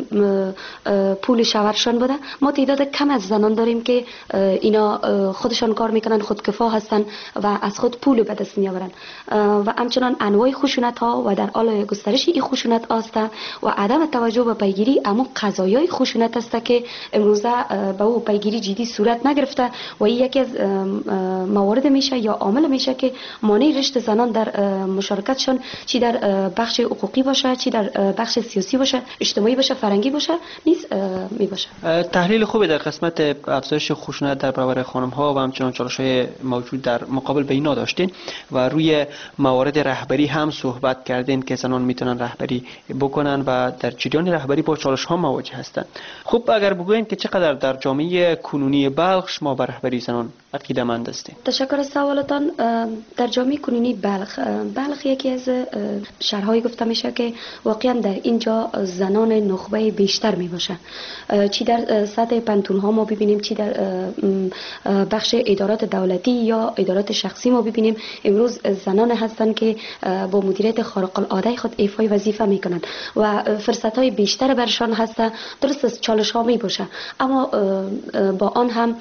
پول شوهرشان بوده. ما تعداد کم از زنان داریم که اینا خودشان کار میکنن، خودکفا هستن و از خود پول به دست میآورن و همچنان انواع خشونت ها و در حال گسترش این خشونت است و عدم توجه به پیگیری امو قضایای خشونت است که امروزه به او پیگیری جدی صورت نگرفته و این یکی از موارد میشه یا عامل میشه که مانع رشد زنان در مشارکتشان چی در بخش حقوقی باشه، چی در بخش سیاسی باشه، اجتماعی باشه، فرهنگی باشه نیز می باشه. تحلیل خوبی در قسمت افزایش خشونت در برابر خانم ها و همچنان چالش‌های موجود در مقابل به اینا داشتین و روی موارد رهبری هم صحبت کردین که زنان میتونن رهبری بکنن و در جریان رهبری با چالش ها مواجه هستند. خب اگر بگوین که چقدر در جامعه کنونی بلخ شما بر رهبری زنان عقیده‌مند هستید؟ تشکر از سوالتان. در جامعه کنونی بلخ یکی از شهرهای گفته میشه که واقعا در اینجا زنان نخبه بیشتر می باشه. چی در سطح پنتون ها ما ببینیم، چی در بخش ادارات دولتی یا ادارات شخصی ما ببینیم، امروز زنان هستند که با مدیریت خارق العاده خود ایفای وظیفه میکنن و فرصت های بیشتر برشان هست. درست از چالش ها می باشه اما با آن هم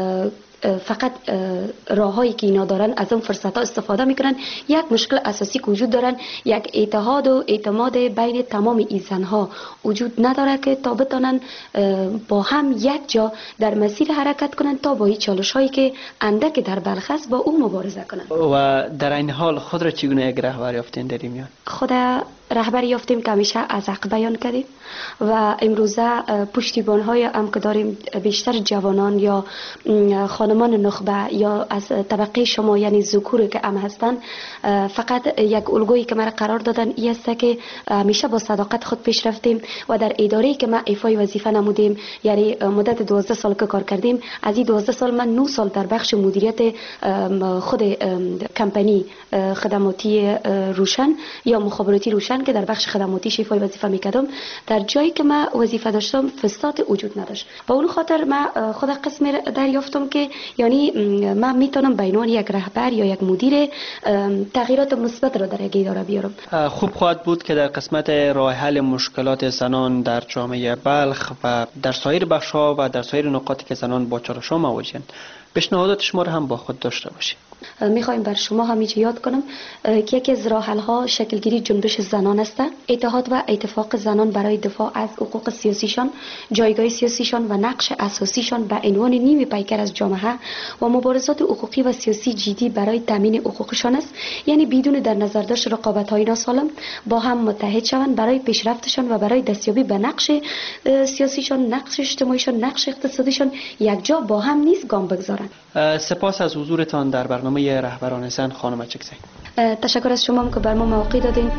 فقط راههایی که اینا دارن از اون فرصت ها استفاده میکنن. یک مشکل اساسی که وجود دارن، یک اتحاد و اعتماد بین تمام این زنها وجود نداره که تا بتونن با هم یک جا در مسیر حرکت کنن تا با این چالش هایی که اندک در بلخ است با اون مبارزه کنن. و در این حال خود را چگونه یک رهبر یافتین در این میان؟ خود رهبر یافتیم که همیشه از حق بیان کردیم و امروزه پشتیبان های هم که داریم بیشتر جوانان یا خانمان نخبه یا از طبقه شما یعنی ذکور که هم هستن، فقط یک الگویی که مرا قرار دادن این است که همیشه با صداقت خود پیش رفتیم و در اداره‌ای که ما ایفای وظیفه نمودیم، یعنی مدت 12 سال که کار کردیم، از این 12 سال من 9 سال در بخش مدیریت خود کمپانی خدماتی روشن یا مخابراتی روشن که در بخش خدماتی ایفای وظیفه میکردم، در جایی که ما وظیفه داشتم فساد وجود نداشت و اون خاطر ما خود قسم دریافتم که یعنی من میتونم به عنوان یک رهبر یا یک مدیر تغییرات مثبت را در یک اداره بیارم. خوب خواهد بود که در قسمت راه حل مشکلات زنان در جامعه بلخ و در سایر بخش‌ها و در سایر نقاطی که زنان با چالش‌ها مواجه‌اند پیشنهادات شما را هم با خود داشته باشید. میخوایم بر شما همیشه یاد کنم که یکی از راه حل‌ها شکلگیری جنبش زنان است. اتحاد و اتفاق زنان برای دفاع از حقوق سیاسیشان، جایگاه سیاسیشان و نقش اساسیشان به عنوان نیمه پیکر از جامعه و مبارزات حقوقی و سیاسی جدی برای تامین حقوقشان است. یعنی بدون در نظر داشت رقابت‌های ناسالم با هم متحد شوند برای پیشرفتشان و برای دستیابی به نقش سیاسیشان، نقش اجتماعیشان، نقش اقتصادیشان یک جا با هم نیز گام بگذارند. سپاس از حضورتان در برنامه رهبران زن خانم اچکزی. تشکر از شما که بر ما موقع دادین.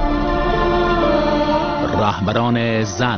رهبران زن.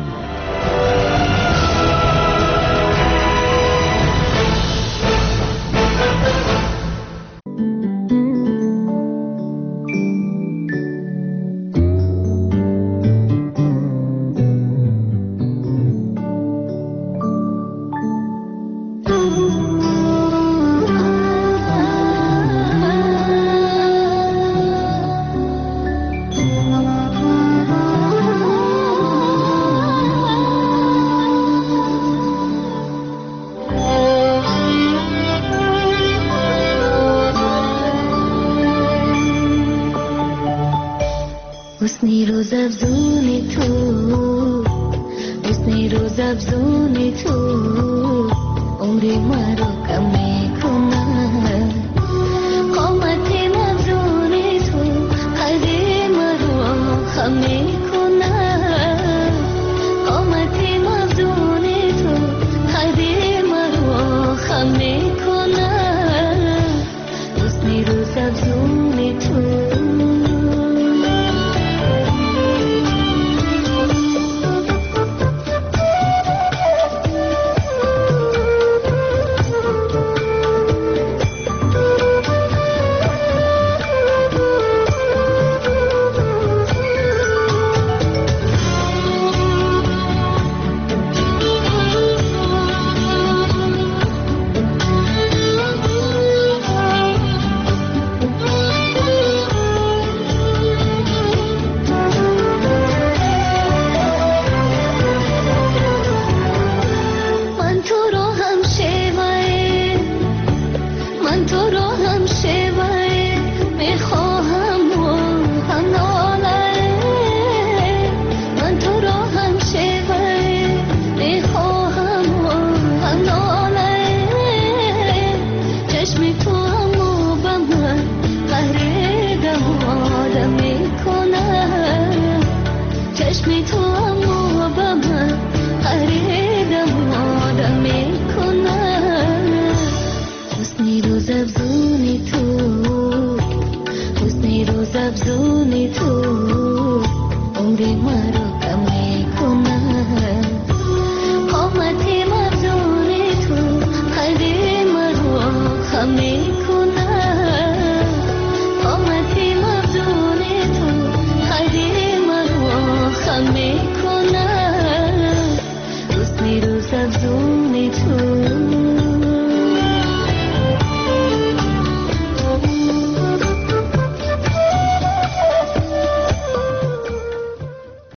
حسنی روز افزون تو، حسنی روز افزون تو، عمری ما رو کم میکنه. قامت افزون تو، قدر ما رو خم میکنه. قامت افزون تو، قدر ما رو خم میکنه. حسنی روز افزون تو. چشم تو اما به من خریدم آدم میکنه حسنی روز افزونی تو حسنی روز افزونی تو عمری مرا